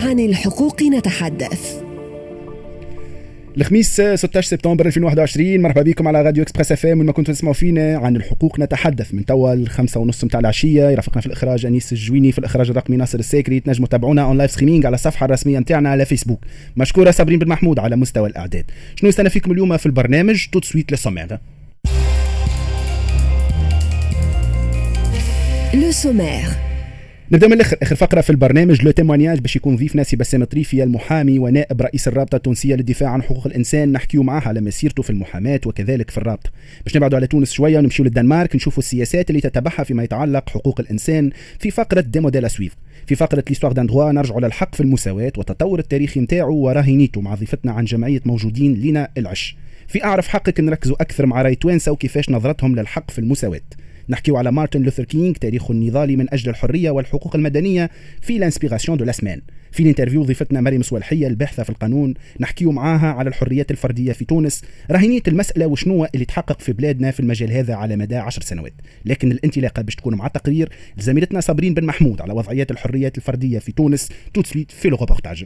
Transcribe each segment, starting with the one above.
عن الحقوق نتحدث. الخميس 16 سبتمبر 2021. مرحبا بكم على راديو اكسبريس اف ام. وما كنتوا تسمعوا فينا عن الحقوق نتحدث من توا 5:30 متاع العشيه. يرافقنا في الاخراج انيس الجويني، في الاخراج الرقمي ناصر الساكري. تنجموا تتابعونا اون لايف ستريمينغ على الصفحه الرسميه نتاعنا على فيسبوك. مشكوره صابرين بن محمود على مستوى الاعداد. شنو استنى فيكم اليوم في البرنامج؟ تو سويت للسومير. لو سومير. نبدا من اخر فقره في البرنامج، لو تيموانياج، باش يكون ضيف ناسي بسام طريفي، المحامي ونائب رئيس الرابطه التونسيه للدفاع عن حقوق الانسان. نحكيو معاه على مسيرته في المحاماه وكذلك في الرابطه. باش نبعدوا على تونس شويه ونمشيو للدنمارك، نشوفوا السياسات اللي تتبعها فيما يتعلق حقوق الانسان في فقره دي موديل اسويف. في فقره ليستوار دان دروا نرجعوا للحق في المساواه والتطور التاريخي نتاعو وراهينيته مع ضيفتنا عن جمعيه موجودين لينا العش. في اعرف حقك نركزوا اكثر مع راي توانسه وكيفاش نظرتهم للحق في المساواه. نحكيو على مارتن لوثر كينغ، تاريخه النضالي من أجل الحرية والحقوق المدنية في لانسبيراسيون دو لاسمان. في الانترفيو ضيفتنا مريم سوالحية الباحثة في القانون، نحكيو معاها على الحريات الفردية في تونس، راهينية المسألة وشنو اللي تحقق في بلادنا في المجال هذا على مدى 10 سنوات. لكن الانطلاقة باش تكون مع تقرير زميلتنا صابرين بن محمود على وضعيات الحريات الفردية في تونس. تو سويت في الروبورتاج.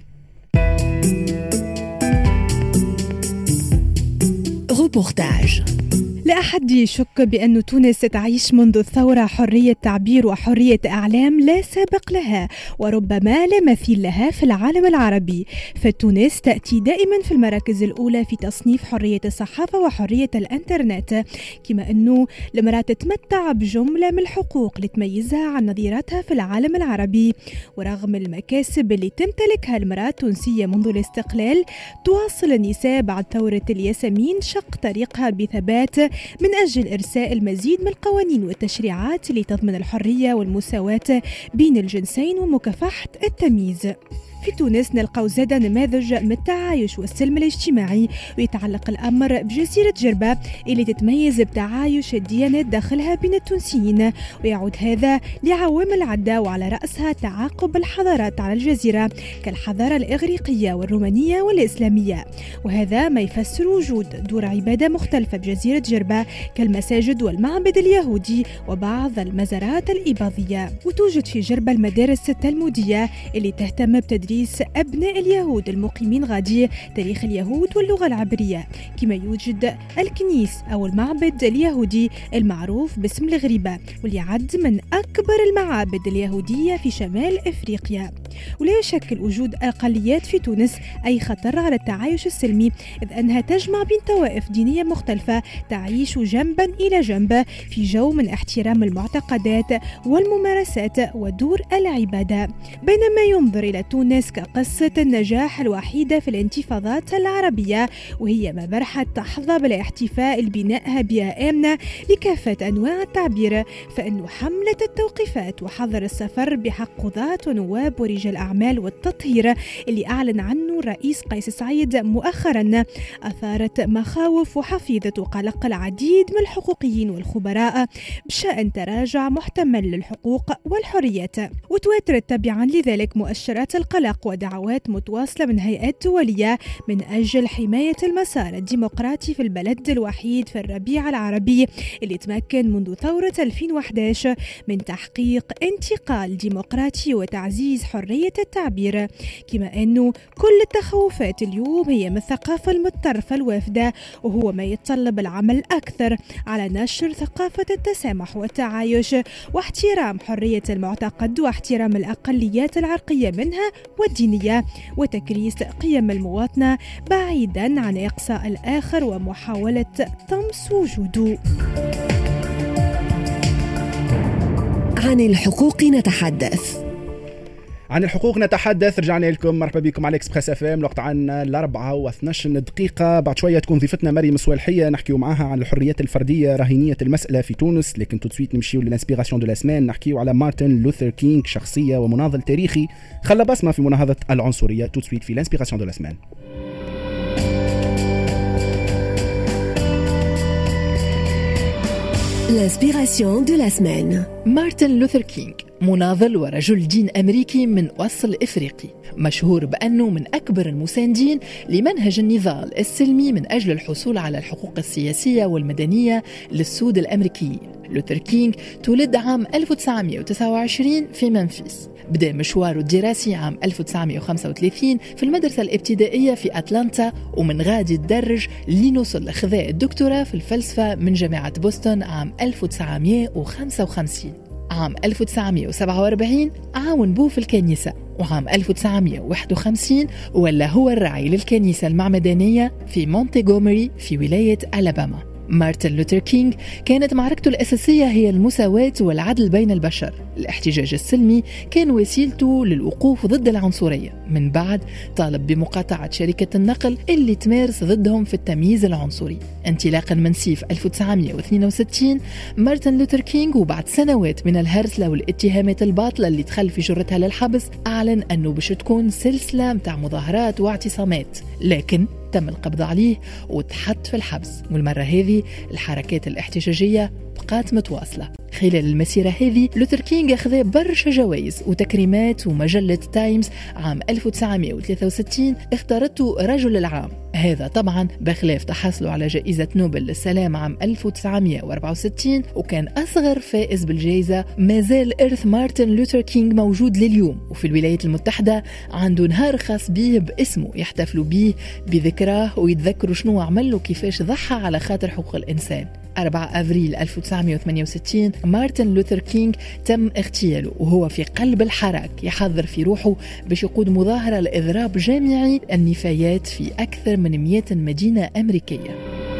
روبورتاج. لا أحد يشك بأن تونس تعيش منذ الثورة حرية تعبير وحرية إعلام لا سابق لها، وربما لا مثيل لها في العالم العربي. فتونس تأتي دائما في المراكز الأولى في تصنيف حرية الصحافة وحرية الإنترنت، كما أنه المرأة تتمتع بجملة من الحقوق لتميزها عن نظيرتها في العالم العربي. ورغم المكاسب اللي تمتلكها المرأة التونسية منذ الاستقلال، تواصل النساء بعد ثورة الياسمين شق طريقها بثبات من أجل إرساء المزيد من القوانين والتشريعات لتضمن الحرية والمساواة بين الجنسين ومكافحة التمييز. في تونس نلقاو زادة نماذج من التعايش والسلم الاجتماعي، ويتعلق الأمر بجزيرة جربة اللي تتميز بتعايش الديانات داخلها بين التونسيين، ويعود هذا لعوامل عدة وعلى رأسها تعاقب الحضارات على الجزيرة كالحضارة الإغريقية والرومانية والإسلامية. وهذا ما يفسر وجود دور عبادة مختلفة بجزيرة جربة كالمساجد والمعبد اليهودي وبعض المزارات الإباضية. وتوجد في جربة المدارس التلمودية اللي تهتم بتدريس أبناء اليهود المقيمين غادي تاريخ اليهود واللغة العبرية، كما يوجد الكنيس أو المعبد اليهودي المعروف باسم الغريبة، واللي يعد من أكبر المعابد اليهودية في شمال أفريقيا. ولا يشكل وجود أقليات في تونس أي خطر على التعايش السلمي، إذ أنها تجمع بين طوائف دينية مختلفة تعيش جنبا إلى جنب في جو من احترام المعتقدات والممارسات ودور العبادة. بينما ينظر إلى تونس كقصة النجاح الوحيدة في الانتفاضات العربية، وهي ما برحت تحظى بالاحتفاء بنائها بيئة آمنة لكافة أنواع التعبير، فإن حملة التوقيفات وحظر السفر بحق قضاة ونواب ورجال أعمال والتطهير اللي أعلن عنه الرئيس قيس سعيد مؤخرا أثارت مخاوف وحفيظة وقلق العديد من الحقوقيين والخبراء بشأن تراجع محتمل للحقوق والحريات. وتواترت تبعا لذلك مؤشرات القلق ودعوات متواصلة من هيئات دولية من أجل حماية المسار الديمقراطي في البلد الوحيد في الربيع العربي اللي تمكن منذ ثورة 2011 من تحقيق انتقال ديمقراطي وتعزيز حرية التعبير. كما أنه كل التخوفات اليوم هي من الثقافة المتطرفة الوافدة، وهو ما يتطلب العمل أكثر على نشر ثقافة التسامح والتعايش واحترام حرية المعتقد واحترام الأقليات العرقية منها والدينية، وتكريس قيم المواطنة بعيدا عن إقصاء الآخر ومحاولة طمس وجوده. عن الحقوق نتحدث. عن الحقوق نتحدث. رجعنا لكم، مرحبا بكم على اكسبريس اف ام. الوقت عنا 4:12 دقيقة. بعد شوية تكون ضيفتنا مريم سوالحية نحكيو معاها عن الحريات الفردية راهينية المسألة في تونس. لكن تسويت نمشيو للانسبيراسيون دو لاسمان، نحكيو على مارتن لوثر كينغ، شخصية ومناضل تاريخي خلى بصمة في مناهضة العنصرية. تسويت في الانسبيراسيون دو لاسمان. L'inspiration de la semaine. مارتن لوثر كينغ مناضل ورجل دين أمريكي من أصل إفريقي، مشهور بأنه من أكبر المساندين لمنهج النضال السلمي من أجل الحصول على الحقوق السياسية والمدنية للسود الأمريكيين. لوثر كينغ تولد عام 1929 في منفيس. بدأ مشواره الدراسي عام 1935 في المدرسة الابتدائية في أتلانتا، ومن غادي الدرج لنوصل لخذاء الدكتوراه في الفلسفة من جامعة بوسطن عام 1955. عام 1947 عاون بوه في الكنيسة، وعام 1951 ولا هو الراعي للكنيسة المعمدانية في مونتيغومري في ولاية ألاباما. مارتن لوثر كينغ كانت معركته الأساسية هي المساواة والعدل بين البشر. الاحتجاج السلمي كان وسيلته للوقوف ضد العنصرية. من بعد طالب بمقاطعة شركة النقل اللي تمارس ضدهم في التمييز العنصري. انطلاقا من سيف 1962 مارتن لوثر كينغ، وبعد سنوات من الهرسلة والاتهامات الباطلة اللي دخل في جرتها للحبس، أعلن أنه باش تكون سلسلة متاع مظاهرات واعتصامات، لكن تم القبض عليه وتحط في الحبس. والمرة هذه الحركات الاحتجاجية بقات متواصلة. خلال المسيرة هذه لوثر كينغ أخذ برشا جوائز وتكريمات، ومجلة تايمز عام 1963 اختارته رجل العام. هذا طبعا بخلاف تحصله على جائزة نوبل للسلام عام 1964، وكان أصغر فائز بالجائزة. ما زال إرث مارتن لوثر كينغ موجود لليوم، وفي الولايات المتحدة عنده نهار خاص به باسمه يحتفلوا به بذكراه ويتذكروا شنو عمل وكيفاش ضحى على خاطر حقوق الإنسان. 4 أفريل 1968 مارتن لوثر كينغ تم اغتياله وهو في قلب الحراك يحضر في روحه باش يقود مظاهرة لإضراب جامعي النفايات في أكثر من 100 مدينة أمريكية.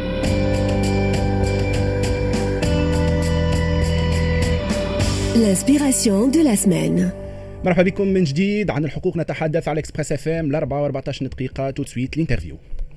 L'inspiration de la semaine. مرحبا بكم من جديد. عن الحقوق نتحدث على اكسبريس اف ام 4:14 دقيقة. تو سويت الانترفيو.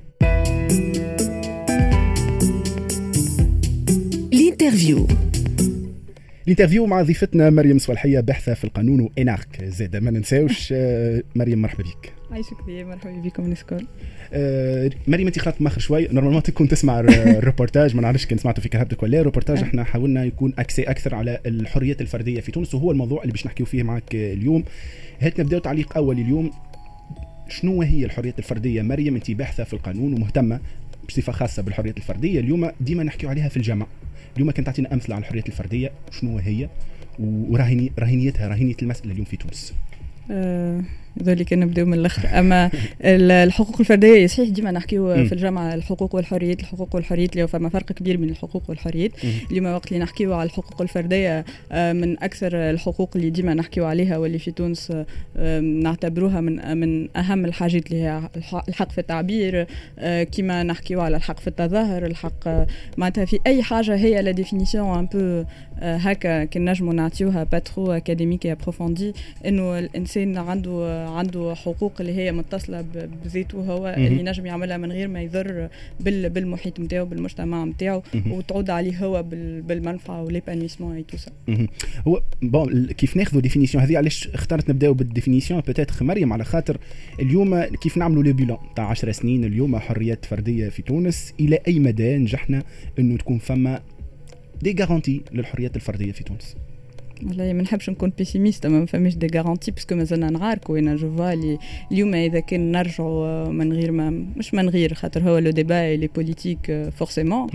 الانترفيو مع ضيفتنا مريم صالحية، باحثة في القانون وإنارك زاد ما ننساوش. مريم مرحبا بك. عايشك بيه، مرحبا بكم نسكول. مريم انت خلطت مخر شوي، نورمالمون تكون تسمع الروبورتاج، ما نعرفش كان سمعته في كهربتك ولا الروبورتاج. احنا حاولنا يكون اكثر على الحريات الفردية في تونس، وهو الموضوع اللي باش نحكيو فيه معك اليوم. هات نبداو تعليق اول اليوم. شنو هي الحريات الفردية؟ مريم انت باحثة في القانون ومهتمة بصفة خاصة بالحريات الفردية. اليوم ديما نحكيو عليها في الجامعة. اليوم كنت تعطينا أمثلة عن الحريات الفردية، شنو هي ورهينيتها، رهينية المسألة اليوم في تونس؟ ذلك نبدأ من الأخر. أما الحقوق الفردية صحيح ديما نحكيو في الجامعة الحقوق والحريات. الحقوق والحريات اللي فما فرق كبير بين الحقوق والحريات. اليوم وقت اللي نحكيو على الحقوق الفردية من أكثر الحقوق اللي ديما نحكيو عليها واللي في تونس نعتبروها من أهم الحاجات اللي هي الحق في التعبير، كما نحكيو على الحق في التظاهر، الحق معناتها في أي حاجة هي لا ديفينيسيون ان بو هكا كنجمو نعطيوها باترو أكاديميك أبروفوندي، إنه الإنسان عنده حقوق اللي هي متصلة بذاته هو اللي نجم يعملها من غير ما يضر بالمحيط متاعه بالمجتمع متاعه، وتعود عليه هو بالمنفعة والإبانويسمون اي تو سا. هو بون كيف ناخذوا ديفينيسيون هذه؟ علاش اخترت نبداو بالديفينيسيون بوتيتر مريم؟ على خاطر اليوم كيف نعملوا لو بيلان تاع 10 سنين اليوم حريات فردية في تونس، إلى أي مدى نجحنا إنه تكون فما دي غارانتي للحريات الفردية في تونس؟ والله ما نحبش نكون بيسيميست، ما فماش دي غارانتي باسكو مازلنا نعاركوا. انا جو فوا اليوم اذا كان نرجعوا من غير مش من غير خاطر هو لو ديبا لي بوليتيك فورسيمون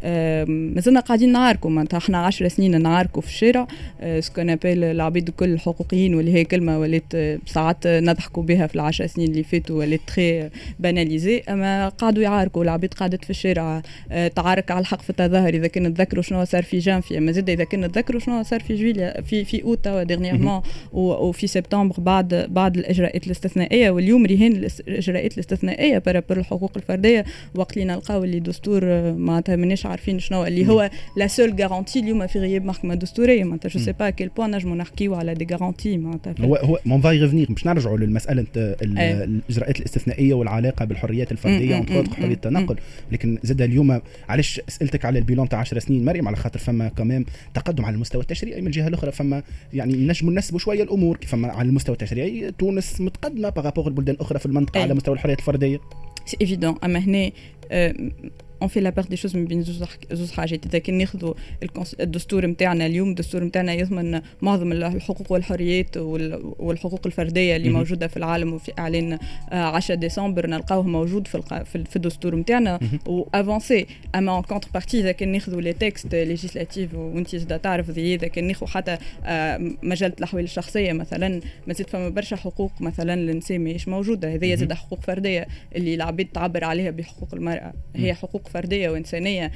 مازلنا قاعدين نعاركوا. معناتها احنا 10 سنين نعاركوا في الشارع سكون ابل العبيد الكل الحقوقيين، واللي هي كلمه ولات ساعات نضحكوا بها في العشر سنين اللي فاتوا ولات تري باناليزي. اما قعدوا يعاركوا، العبيد قعدت في الشارع تعارك على الحق في التظاهر. اذا كنا نتذكروا شنو صار في جانفي، اما زاد اذا كنا نتذكروا شنو صار في جويليا في اوت ديرنييرمون وفي سبتمبر بعد الاجراءات الاستثنائيه. واليوم رهين الاجراءات الاستثنائيه بارابور الحقوق الفرديه، وقت اللي نلقاو اللي دستور معناتها ماناش عارفين شنو اللي هو لا سول غارانتي اليوم في غياب محكمه دستوريه. معناتها جو سي با كيل بوين نجموا نحكيو على دي غارانتي. معناتها هو مون فاي ريفنير باش نرجعوا للمساله الاجراءات الاستثنائيه والعلاقه بالحريات الفرديه ونطبق حريه التنقل. لكن زاد اليوم علاش سالتك على البيلون تاع 10 سنين مريم؟ على خاطر فما كمان تقدم على المستوى التشريعي من الجهه الاخرى. فما يعني نجموا ننسبوا شويه الامور كيف على المستوى التشريعي تونس متقدمه بارابور البلدان الاخرى في المنطقه على مستوى الحريات الفرديه. سي ايفيدون. اما هنا on fait la part des choses من بين زوج حاجات. إذا كان ناخذوا الدستور متاعنا اليوم، الدستور متاعنا يضمن معظم الحقوق والحريات والحقوق الفردية اللي موجودة في العالم، وفي إعلان 10 ديسمبر نلقاوه موجود في الدستور متاعنا وافونسي. أما en contrepartie إذا كان ناخذوا لي تكست ليجيسلاتيف، وأنت زاد تعرف إذا كان ناخذوا حتى مجلة الأحوال الشخصية مثلا، مازال فما برشا حقوق مثلا للنساء ماهيش موجودة. هذه زاد حقوق فردية اللي العباد تعبر عليها بحقوق المرأة، هي حقوق فردية وإنسانية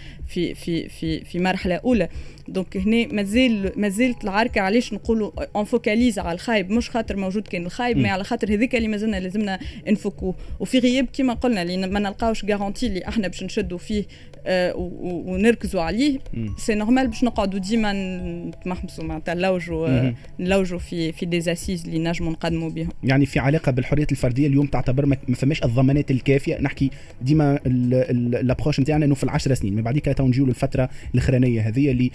في مرحلة أولى. دونك هنا مازالت العركة علاش نقولوا اون فوكاليز على الخايب، مش خاطر موجود كان الخايب، ما على خاطر هذيك اللي مازلنا لازمنا نفكوه. وفي غياب كما قلنا اللي ما نلقاوش غارانتي اللي احنا باش نشدوا فيه ونركزوا عليه، سي نورمال باش نقعدوا ديما نتمحمسوا معناتها نلوجوا في دي اسيز اللي نجموا نقدموا بهم. يعني في علاقه بالحريات الفرديه اليوم تعتبر ما فماش الضمانات الكافيه. نحكي ديما الابروش نتاعنا انه في 10 سنين من بعديك تو نجيو للفتره الاخرانيه هذه اللي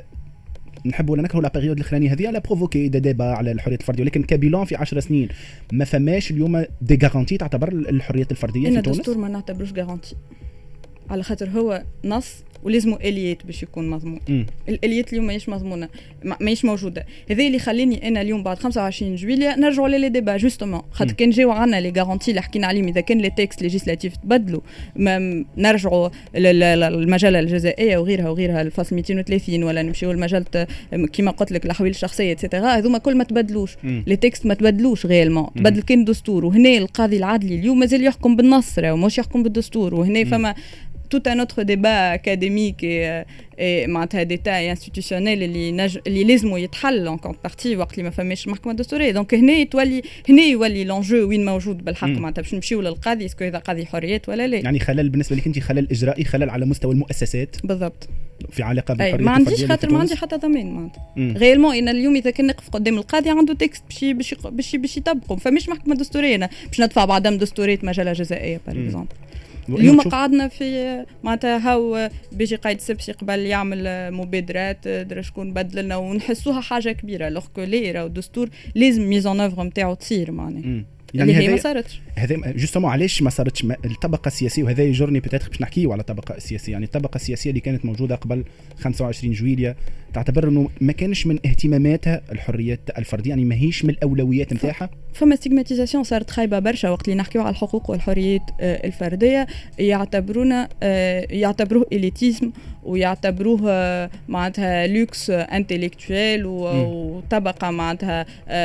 نحبوا نكرهوا لا بيريود الاخرانيه هذه على بروفوكي دي ديبا على الحريات الفرديه، ولكن كبيلان في 10 سنين ما فماش اليوم دي غارانتي تعتبر الحريات الفرديه في تونس. الدستور ما نعتبروش غارانتي على خاطر هو نص ولازموا اليات باش يكون مضمون. الاليات اليوم ماهيش مضمونه، ماهيش موجوده. هذا اللي خليني انا اليوم بعد 25 جويلية نرجعوا لي ديبا جوستومون، خاطر كان جاو عنا لي غارانتي اللي حكينا عليهم. اذا كان لي تكست ليجيسلاتيف تبدلوا، نرجعوا للمجله الجزائيه وغيرها الفصل 230، ولا نمشيو لمجله كما قلت لك الاحوال الشخصيه اتسيتيرا. هذوما كل ما تبدلوش لي تكست، ما تبدلوش غيالمون، تبدل كان دستور. وهنا القاضي العدلي اليوم مازال يحكم بالنص ومش يحكم بالدستور. وهنا فما tout un autre débat académique et معناتها ديتاي انستيتيوشنيل اللي لازموا يتحل en contrepartie وقت اللي ما فماش محكمه دستوريه. دونك هنا يولي لونجو وين موجود بالحق، معناتها باش نمشيو للقاضي اسكو هذا قاضي حريات ولا لا. يعني خلل بالنسبه لك انت، خلل اجرائي، خلل على مستوى المؤسسات بالضبط في علاقه بالحريات. ما عنديش خاطر ما عندي حتى ضمان معناتها غيرمون. ان اليوم اذا كان نقف قدام القاضي عنده تكست باش يطبقوا، فماش محكمه دستوريه انا باش ندفع بعدم دستوريه مجله جزائيه بار اكزومبل. اليوم قعدنا في معناتها هاو بيجي قايد سبسي قبل يعمل مبادرات درا شكون بدل لنا ونحسوها حاجه كبيره، لوغ لي راهو الدستور لازم ميزون اوفر نتاعو تصير معناها يعني هي ما صارتش. هذا جوستومون علاش ما صارتش الطبقه السياسيه، وهذا يجرني بتاتر باش نحكيو على الطبقه السياسيه. يعني الطبقه السياسيه اللي كانت موجوده قبل 25 جويلية تعتبر انه ما كانش من اهتماماتها الحريات الفرديه، يعني ماهيش من الاولويات نتاعها. فما ستيغماتيزاسيون صارت خايبه برشا وقت اللي نحكيو على الحقوق والحريات الفرديه، يعتبروه إليتيزم ويعتبروه معناتها لوكس انتليكتويل وطبقه معناتها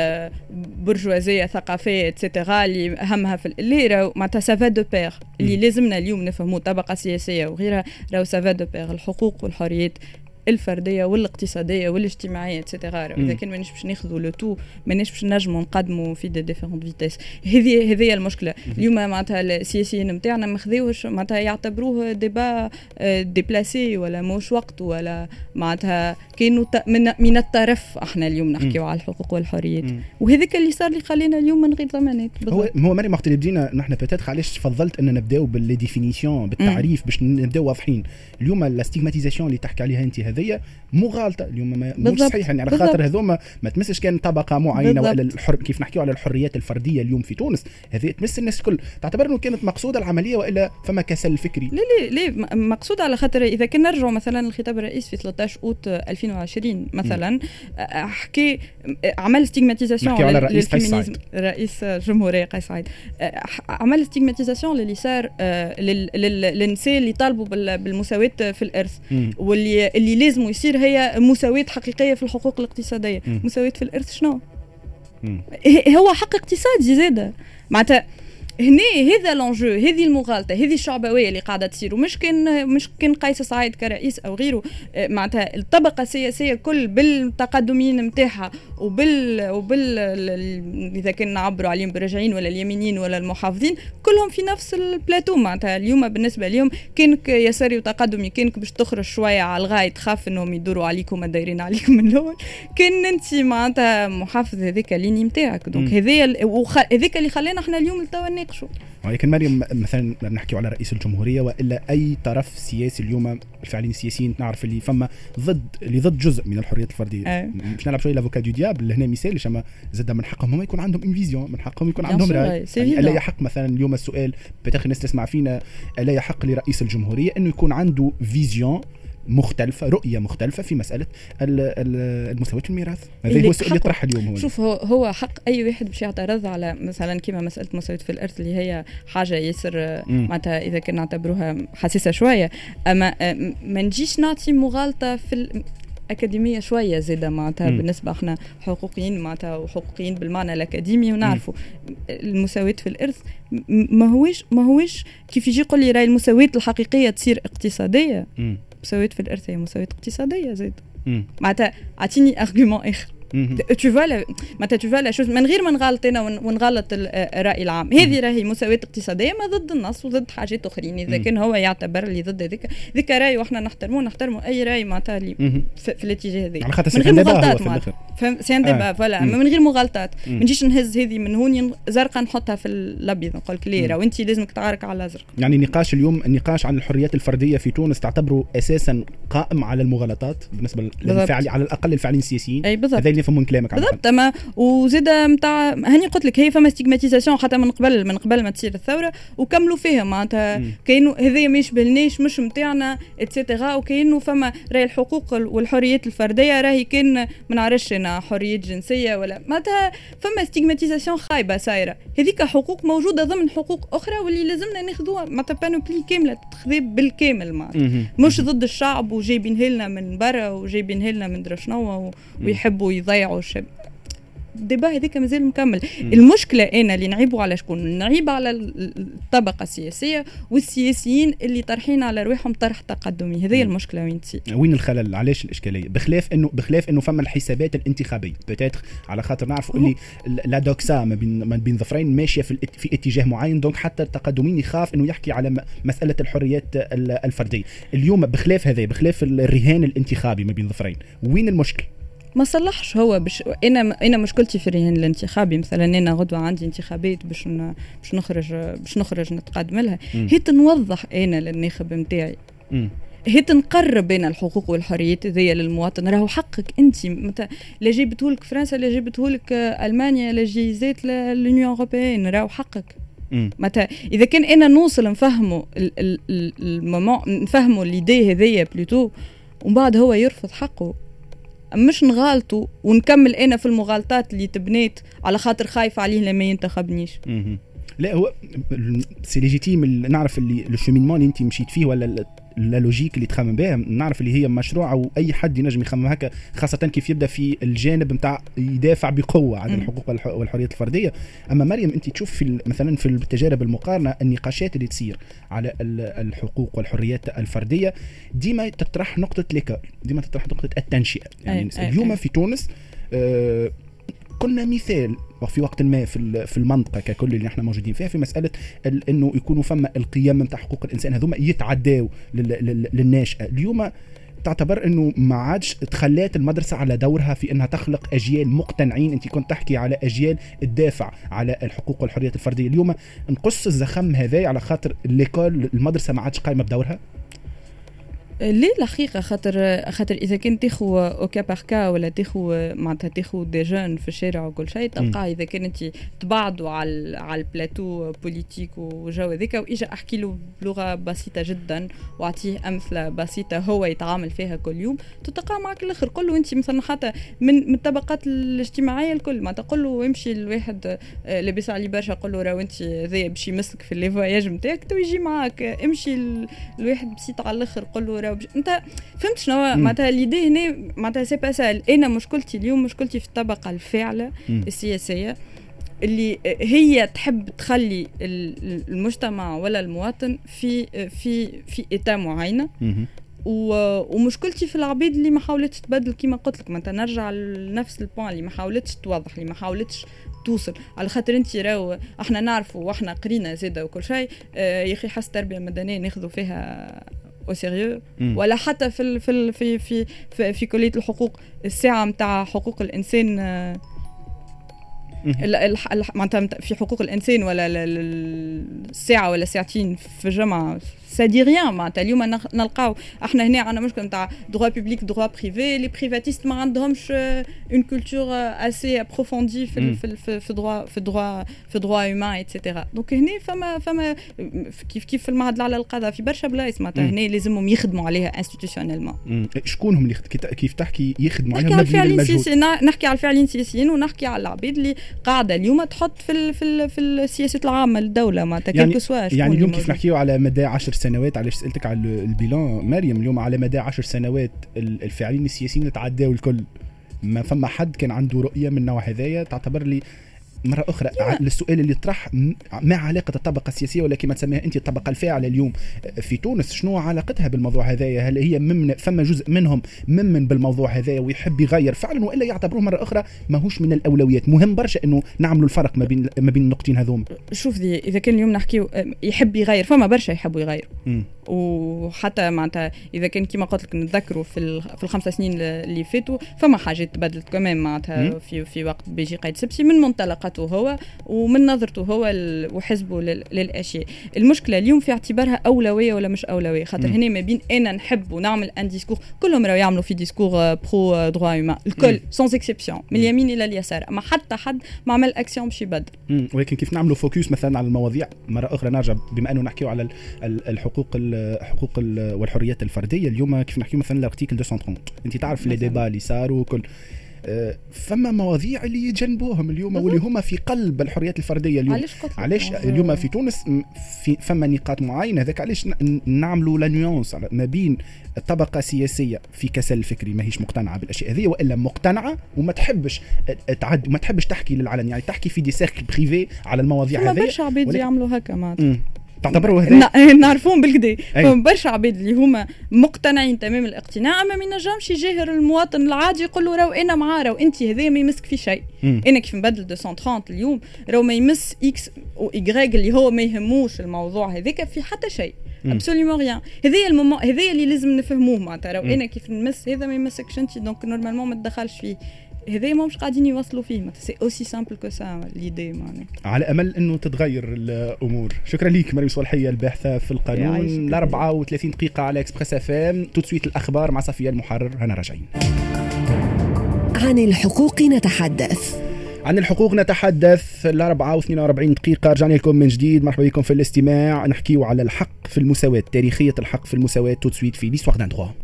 برجوازيه ثقافيه اتسيتيرا اللي همها في اللي معناتها سافا دو بير اللي لازمنا اليوم نفهموا طبقه سياسيه وغيرها راهو سافا دو بير الحقوق والحريات الفرديه والاقتصاديه والاجتماعيه اتسيتيرا. اذا كان مانيش باش ناخذوا لو تو مانيش باش نجموا نقدموا في دي ديفيرونت فيتيس. هذه المشكله اليوم معناتها السياسيين نتاعنا ما خذوش معناتها يعتبروه ديبا ديبلاسي ولا موش وقت ولا معناتها كانوا من الطرف. احنا اليوم نحكيو على الحقوق والحريات وهذاك اللي صار اللي خلينا اليوم من غير ضمانات. هو مريم وقت اللي بدينا نحن بتاتر علاش فضلت ان نبداو باللي ديفينيسيون بالتعريف باش نبداو واضحين. اليوم الاستيغماتيزاسيون اللي تحكي عليها انت هذه مغالطه اليوم، مش صحيح يعني على خاطر هذوما ما تمسش كان طبقه معينه ولا كيف نحكيو على الحريات الفرديه اليوم في تونس هذه تمس الناس الكل. تعتبر انه كانت مقصوده العمليه والا فما كسل فكري؟ ليه مقصود على خاطر اذا كنا نرجعوا مثلا الخطاب الرئيس في 13 اوت 2020 مثلا حكي عمل ستيغماتيزاسيون للفيمينيزم. رئيس جمهوريه قيس سعيد عمل ستيغماتيزاسيون اللي صار للنساء اللي طالبوا بالمساواه في الارث واللي لازم يصير هي مساواة حقيقية في الحقوق الاقتصادية. مساواة في الإرث شنو؟ هو حق اقتصادي زادة معناتها هنا هذا لونجو، هذه المغالطه، هذه الشعبويه اللي قاعده تصير. ومش كان قيس سعيد كرئيس او غيره معناتها الطبقه السياسيه كل بالتقدمين نتاعها وبال اذا كنا نعبروا عليهم بالرجعين ولا اليمينيين ولا المحافظين كلهم في نفس البلاتو. معناتها اليوم بالنسبه لهم كانك يساري وتقدمي كانك باش تخرج شويه على الغايه تخاف انهم يدوروا عليكم ما دايرين عليكم من الاول، كان انت معناتها محافظ هذيك الليني نتاعك. دونك هذاك اللي خلانا احنا اليوم نتناقشوا. ولكن مريم مثلا نحكي على رئيس الجمهوريه والا اي طرف سياسي اليوم، الفاعلين السياسيين نعرف اللي فما ضد جزء من الحريات الفرديه. مش نلعب شويه لافوكا دو ديابل هنا مثال، اما زاد من حقهم هم يكون عندهم ان فيزيون، من حقهم يكون عندهم راي. يعني الا يحق مثلا اليوم السؤال بتاخي الناس تسمع فينا، الا يحق لرئيس الجمهوريه انه يكون عنده فيزيون مختلفة، رؤية مختلفة في مسألة المساواة في الميراث؟ هذا هو السؤال اللي يطرح اليوم. شوف هو حق أي واحد باش يعترض على مثلا كما مسألة مساواة في الإرث اللي هي حاجة ياسر معناتها إذا كنا نعتبروها حساسة شوية، أما ما نجيش نعطي مغالطة في أكاديمية شوية زيادة معناتها بالنسبة احنا حقوقيين معناتها وحقوقيين بالمعنى الأكاديمي، ونعرفوا المساواة في الإرث ما هوش كيف يجي يقول لي راي المساواة الحقيقية تصير اقتصادية. مساواة في الإرث هي مساواة اقتصادية زيد. معناتها أعطيني أرغيومون آخر. tu vois la chose من غير ما نغلط انا ونغلط الراي العام. هذه راهي مساواة اقتصاديه ما ضد النص وضد حاجات اخرين. اذا كان هو يعتبر لي ضد ذيك راي واحنا نحترموا اي راي معناتها اللي في الاتجاه هذا من غير مغالطات. فهم سي ان ديبا فوالا من غير مغالطات. ما نجيش نهز هذه من هون زرقاء نحطها في الابيض نقول لك ليه وانت لازمك تعارك على الازرق. يعني نقاش اليوم النقاش عن الحريات الفرديه في تونس تعتبره اساسا قائم على المغالطات بالنسبه للفاعل على الاقل الفاعلين السياسيين. هذا اللي يفهمون كلامك بالضبط. ما وزيد نتاع هاني قلت لك هي فما ستيغماتيزاسيون حتى من قبل ما تصير الثوره وكملوا فيها معناتها كاينوا هذايا ما يشبهناش مش نتاعنا اتسيتيرا. وكاينوا فما راهي الحقوق والحريات الفرديه راهي كان ما نعرفش انا حريات جنسيه ولا معناتها فما ستيغماتيزاسيون خايبه صايره. هذيك حقوق موجوده ضمن حقوق اخرى واللي لازمنا ناخذوها معناتها بانوبلي كامله تتخذ بالكامل معناتها مش ضد الشعب وجايبينها لنا من برا وجايبينها لنا من درشنوا ويحبوا يضيعوا الشعب. الدبا هذيك مازال مكمل. المشكله انا اللي نعيبوا على شكون؟ نعيب على الطبقه السياسيه والسياسيين اللي طرحين على رواحهم طرح تقدمي. هذه المشكله وين تصير، وين الخلل، علاش الاشكاليه؟ بخلاف انه فما الحسابات الانتخابيه بتاتر على خاطر نعرفوا اللي لا دوكسا ما بين ظفرين ماشيه في اتجاه معين. دونك حتى التقدمين يخاف انه يحكي على مساله الحريات الفرديه. اليوم بخلاف الرهان الانتخابي ما بين ظفرين، وين المشكل؟ ما صلحش هو انا مشكلتي في الرهان الانتخابي. مثلا انا غدوه عندي انتخابات باش نخرج نتقدم لها. هي تنوضح انا للناخب نتاعي، هي تنقرب بين الحقوق والحريات ذي للمواطن. راهو حقك انت لا جيبتهولك فرنسا لا جيبتهولك المانيا لا جيزات لليونيون اوروبيين. راهو حقك. متى اذا كان انا نوصل نفهموا المومون نفهموا ليدي هذيا بلوتو ومن بعد هو يرفض حقه، مش نغالطوا ونكمل انا في المغالطات اللي تبنيت على خاطر خايف عليه لما ينتخبنيش. لا هو سي ليجيتيم. نعرف اللي الشومينمون اللي انت مشيت فيه ولا لا لوجيك اللي تخمم بها، نعرف اللي هي مشروع او اي حد ينجم يخمم هكا، خاصه كيف يبدا في الجانب نتاع يدافع بقوه عن الحقوق والحريات الفرديه. اما مريم انت تشوف في مثلا في التجارب المقارنه النقاشات اللي تصير على الحقوق والحريات الفرديه ديما تطرح نقطه التنشئه. يعني اليوم في تونس كنا مثال في وقت ما في المنطقه ككل اللي احنا موجودين فيها في مساله انه يكونوا فما القيم نتاع حقوق الانسان هذوما يتعداو للناشئه. اليوم تعتبر انه ما عادش تخلات المدرسه على دورها في انها تخلق اجيال مقتنعين. انت كنت تحكي على اجيال الدافع على الحقوق والحريات الفرديه. اليوم نقص الزخم هذا على خاطر ليكول المدرسه ما عادش قايمه بدورها. ليه الحقيقه خاطر اذا كنت تاخو اوكا باركا ولا تاخو دي جون في الشارع وكل شيء تلقى اذا كنت تبعدوا على البلاتو بوليتيك وجو هذيك واجا احكي له بلغه بسيطه جدا واعطيه امثله بسيطه هو يتعامل فيها كل يوم تلقى معك الاخر كله. انت مثلا حتى من الطبقات الاجتماعيه الكل ما تقول له امشي الواحد لابس عليه برشا قول له راه انت ذي باش يمسك في لي فواياج نتاعك تو يجي معاك. امشي الواحد بسيط على الاخر قول له انت فهمت شنو معناتها ليدي هنا معناتها سي با سال. انا مشكلتي اليوم مشكلتي في الطبقه الفاعله السياسيه اللي هي تحب تخلي المجتمع ولا المواطن في ايتا معينه ومشكلتي في العبيد اللي ما حاولتش تبدل كيما قلت لك. ما نرجع لنفس البوان اللي ما حاولتش توضح اللي ما حاولتش توصل على خاطر انت راهو احنا نعرفوا واحنا قرينا زاده وكل شيء يا اخي حس التربيه المدنيه ناخذوا فيها او سيريو ولا حتى في كليه الحقوق الساعه نتاع حقوق الانسان معناتها في حقوق الانسان ولا الساعه ولا ساعتين في الجامعه سادي ريان. معناتها اليوم نلقاو احنا هنا عندنا مشكل نتاع دروا بوبليك دروا بريفي. لي بريفاتيست ما عندهمش اون كولتور اسي ابروفوندي في دروا هيومان ايتترا. دونك هنا فما كيف في المعهد العلى القضاء في برشا بلايص معناتها هنا لازمهم يخدموا عليها انستيتيوشنيلمون. شكون هم اللي كيف تحكي يخدموا عليها؟ نحكي على الفاعلين السياسيين ونحكي على العبيد اللي قاعده اليوم تحط في السياسات العامه للدوله معناتها كيلكو سوا. يعني اليوم كيف نحكيو على مدى 10 سنوات، علاش سألتك على البيلان مريم، اليوم على مدى 10 سنوات الفاعلين السياسيين تعداوا الكل، ما فما حد كان عنده رؤية من النوع هذايا. تعتبر لي مرة أخرى للسؤال اللي طرح ما علاقة الطبقة السياسية ولا كما تسميها أنت الطبقة الفاعلة اليوم في تونس، شنو علاقتها بالموضوع هذايا؟ هل هي فما جزء منهم ممن بالموضوع هذايا ويحب يغير فعلا، وإلا يعتبروه مرة أخرى ماهوش من الأولويات؟ مهم برشا إنه نعملوا الفرق ما بين النقطين هذوم. شوف دي إذا كان اليوم نحكي يحب يغير، فما برشا يحبوا يغيروا. وحتى معناتها إذا كان كما قلت لك نتذكروا في ال5 سنين اللي فاتوا فما حاجات تبدلت كمان معناتها في وقت بيجي قايد سبسي من منطلقاته هو ومن نظرته هو وحزبه للاشياء. المشكله اليوم في اعتبارها اولويه ولا مش اولويه، خاطر هنا ما بين انا نحب ونعمل ان ديسكور، كلهم راهو يعملوا في ديسكور برو دروا هيومان الكل سانز اكسبسيون من اليمين الى اليسار، ما حتى حد ما عمل اكسيون باش يبدل. ولكن كيف نعملوا فوكس مثلا على المواضيع مره اخرى، نرجع بما انه نحكيو على الحقوق والحريات الفرديه اليوم، كيف نحكيو مثلا الارتيكل 230 انت تعرف لي ديبا اللي صاروا وكل فما مواضيع اللي يتجنبوهم اليوم واللي هما في قلب الحريات الفرديه اليوم. علاش اليوم في تونس فما نقاط معينه هذاك علاش نعملوا لا نيونس ما بين الطبقه السياسيه في كسل الفكري ماهيش مقتنعه بالاشياء هذه، والا مقتنعه وما تحبش تعد وما تحبش تحكي للعلن، يعني تحكي في دي سيركل بريفي على المواضيع هذه. ما برشا عباد يعملوا هكا معناتها تعتبروا هذا نعرفون بالكدا. برشا عباد اللي هما مقتنعين تمام الاقتناع، اما ما ينجمش يجاهر المواطن العادي يقول له راهو انا معاه، راهو انت هذا ما يمسك في شيء. انا كيف نبدل 230 اليوم راهو ما يمس اكس و ايغريك اللي هو ما يهموش الموضوع هذاك في حتى شيء ابسوليومون ريان. هذايا المومون هذايا اللي لازم نفهموه معناتها، راهو انا كيف نمس هذا ما يمسكش انت، دونك نورمالمون ما تدخلش فيه. هذا ما مش قاعدين يوصلوا فيه، ما سي اوسي سامبل كو سا ليدي معناها، على امل انه تتغير الامور. شكرا ليك مريم صالحيه الباحثه في القانون. 34 دقيقه على اكسبريس اف ام. تسويت الاخبار مع صفيه المحرر، هنا راجعين. عن الحقوق نتحدث. عن الحقوق نتحدث. 42 دقيقة رجعنا لكم من جديد. مرحبا بكم في الاستماع. نحكيو على الحق في المساواة، تاريخية الحق في المساواة. تسويت في ليستوار دان دروا.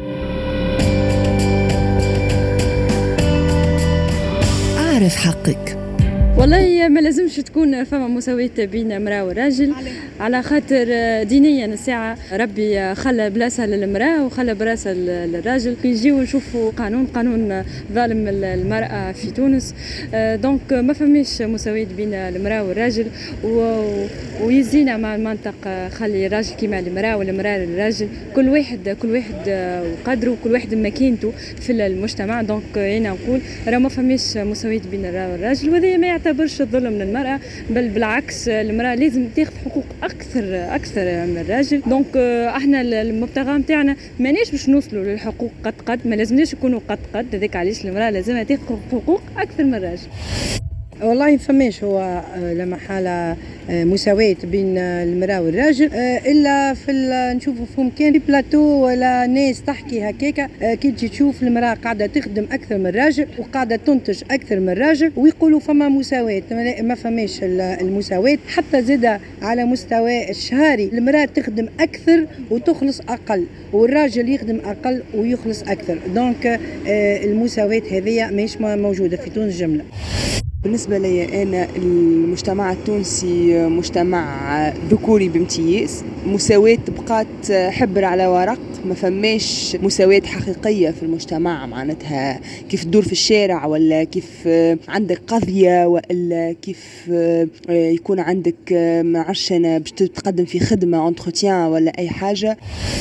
أعرف حقك. والله ما لازمش تكون فما مساواة بين المرأة والراجل، على خاطر دينيا الساعة ربي خلى بلاصة للمرأة وخلى بلاصة للراجل. نجيو نشوفوا قانون ظالم المرأة في تونس، دونك ما فماش مساواة بين المرأة والراجل، ويزينا مع المنطق خلي الراجل كيما المرأة والمرأة للراجل، كل واحد وقدره وكل واحد مكانته في المجتمع. دونك أنا نقول راه ما فماش مساواة بين المرأة والراجل، وهذا ما يعتبرش الظلم للمرأة، بل بالعكس المرأة لازم تاخذ حقوق أكثر من الراجل. دونك احنا المبتغى نتاعنا ماناش باش نوصلوا للحقوق قد ما لازمناش يكونوا قد هذاك علاش المرأة لازمها تاخذ حقوق أكثر من الراجل. والله فماش هو لما حالة مساواة بين المرأة والراجل، إلا في نشوفوا في مكان في بلاتو ولا ناس تحكي هكاكا، كي تجي تشوف المرأة قاعدة تخدم أكثر من الراجل وقاعدة تنتج أكثر من الراجل ويقولوا فما مساواة. ما فماش المساواة. حتى زاد على مستوى الشهري المرأة تخدم أكثر وتخلص أقل، والراجل يخدم أقل ويخلص أكثر. دونك المساواة هذه ماهيش موجودة في تونس جملة. بالنسبة لي أنا المجتمع التونسي مجتمع ذكوري بامتياز، مساواة بقات حبر على ورق، ما فماش مساواة حقيقية في المجتمع، معناتها كيف تدور في الشارع ولا كيف عندك قضية ولا كيف يكون عندك معرفش أنا باش تقدم في خدمة entretien ولا أي حاجة.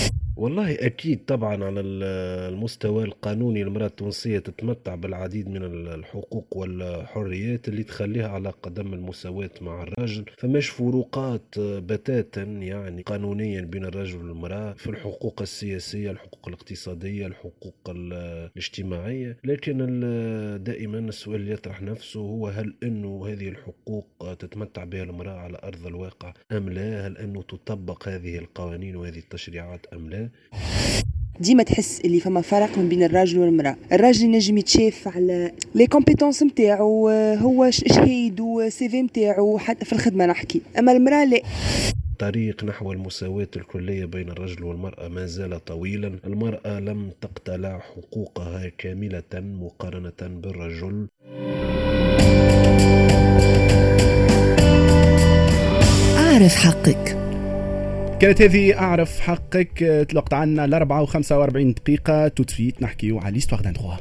والله أكيد طبعا على المستوى القانوني المرأة التونسية تتمتع بالعديد من الحقوق والحريات اللي تخليها على قدم المساواة مع الرجل. فماش فروقات بتاتا يعني قانونيا بين الرجل والمرأة في الحقوق السياسية، الحقوق الاقتصادية، الحقوق الاجتماعية. لكن دائما السؤال اللي يطرح نفسه هو هل أنه هذه الحقوق تتمتع بها المرأة على أرض الواقع أم لا؟ هل أنه تطبق هذه القوانين وهذه التشريعات أم لا؟ ديما تحس اللي فما فرق من بين الراجل والمرأة. الراجل نجم يتشاف على لي كومبيتونس نتاعو، هو شهيد وسي في نتاعو حتى في الخدمة نحكي، أما المرأة لا. الطريق نحو المساواة الكلية بين الرجل والمرأة ما زال طويلا. المرأة لم تقتلع حقوقها كاملة مقارنة بالرجل. أعرف حقك. كانت هذه أعرف حقك. الوقت عنا 4:45 دقيقة. تو تسويت نحكيو على l'histoire d'un droit.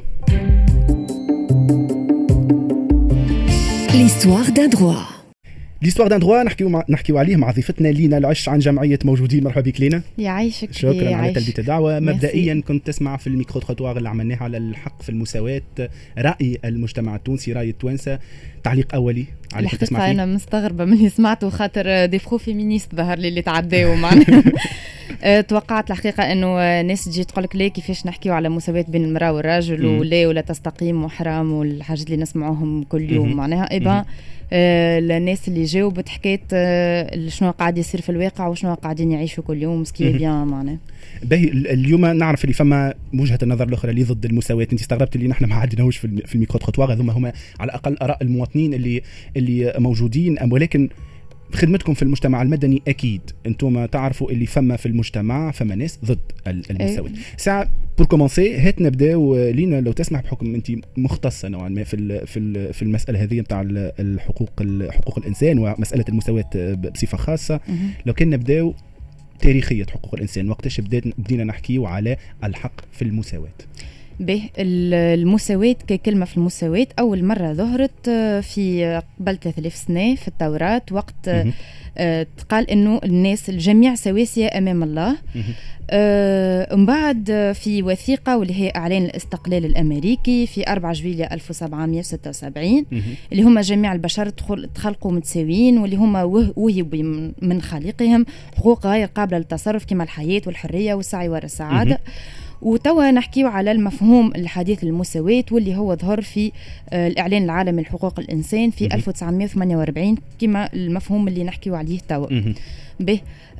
l'histoire d'un droit. l'histoire d'un droit نحكيو عليه مع ضيفتنا لينا العش عن جمعية موجودين. مرحبا بك لينا. يعيشك. شكرا على تلبية الدعوة. مبدئيا كنت تسمع في الميكرو تروتوار اللي عملناه على الحق في المساواة، رأي المجتمع التونسي، رأي التوانسة. تعليق أولي على اللي تسمع فيه؟ أنا مستغربة مني سمعته خاطر دي فرو فيمينيست ظهر لي اللي تعداوا معنا. توقعت الحقيقة أنه ناس تجي تقولك ليه كيفاش نحكيو على مساواة بين المرأة والراجل وليه ولا تستقيم وحرام والحاجات اللي نسمعوهم كل يوم معناها إيبا. الناس اللي جاوبت حكيت شنو قاعد يصير في الواقع وشنو قاعدين يعيشوا كل يوم سكي بيان معناها. باهي اليوم نعرف اللي فما وجهة النظر الأخرى اللي ضد المساواة. أنت استغربت اللي نحن ما عدناهوش في الميكرو تروتوار. هذوما على الأقل آراء المواطنين اللي موجودين. ولكن خدمتكم في المجتمع المدني أكيد أنتم تعرفوا اللي فما في المجتمع فما ناس ضد المساواة. ساعة بور كومونسي هات نبداو لينا لو تسمح بحكم أنت مختصة نوعا ما في المسألة هذه نتاع حقوق الإنسان ومسألة المساواة بصفة خاصة. لو كان نبداو تاريخية حقوق الإنسان، وقتاش بدينا نحكيو على الحق في المساواة؟ به المساواة ككلمة في المساواة أول مرة ظهرت في قبل 3000 سنة في التوراة، وقت قال إنه الناس الجميع سواسية أمام الله. من بعد في وثيقة واللي هي إعلان الاستقلال الأمريكي في 4 جويلية 1776 اللي هم جميع البشر تخلقوا متساويين، واللي هم وهبوا من خالقهم حقوق غير قابلة للتصرف كما الحياة والحرية والسعي وراء السعادة. وتوا نحكيو على المفهوم الحديث للمساواة واللي هو ظهر في الإعلان العالمي لحقوق الإنسان في 1948 كما المفهوم اللي نحكيو عليه توا. به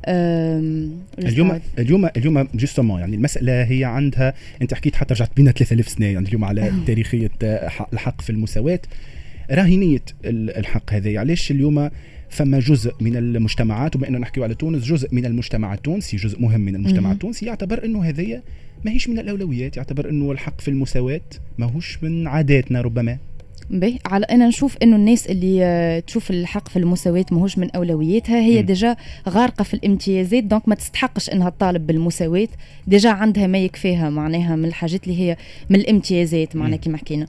اليوم جوستومون يعني المسألة هي عندها، أنت حكيت حتى رجعت بينا 3000 سنة يعني اليوم على تاريخية الحق في المساواة. راهنية الحق هذا علاش اليوم فما جزء من المجتمعات، وبما أننا نحكيو على تونس جزء من المجتمع التونسي، جزء مهم من المجتمع التونسي يعتبر أنه هذه ماهيش من الأولويات، يعتبر أنه الحق في المساواة ماهوش من عاداتنا ربما. به على أنا نشوف إنه الناس اللي تشوف الحق في المساواة ماهوش من أولوياتها هي ديجا غارقة في الامتيازات، دونك ما تستحقش إنها تطالب بالمساواة، ديجا عندها ما يكفيها معناها من الحاجات اللي هي من الامتيازات معناها كما حكينا.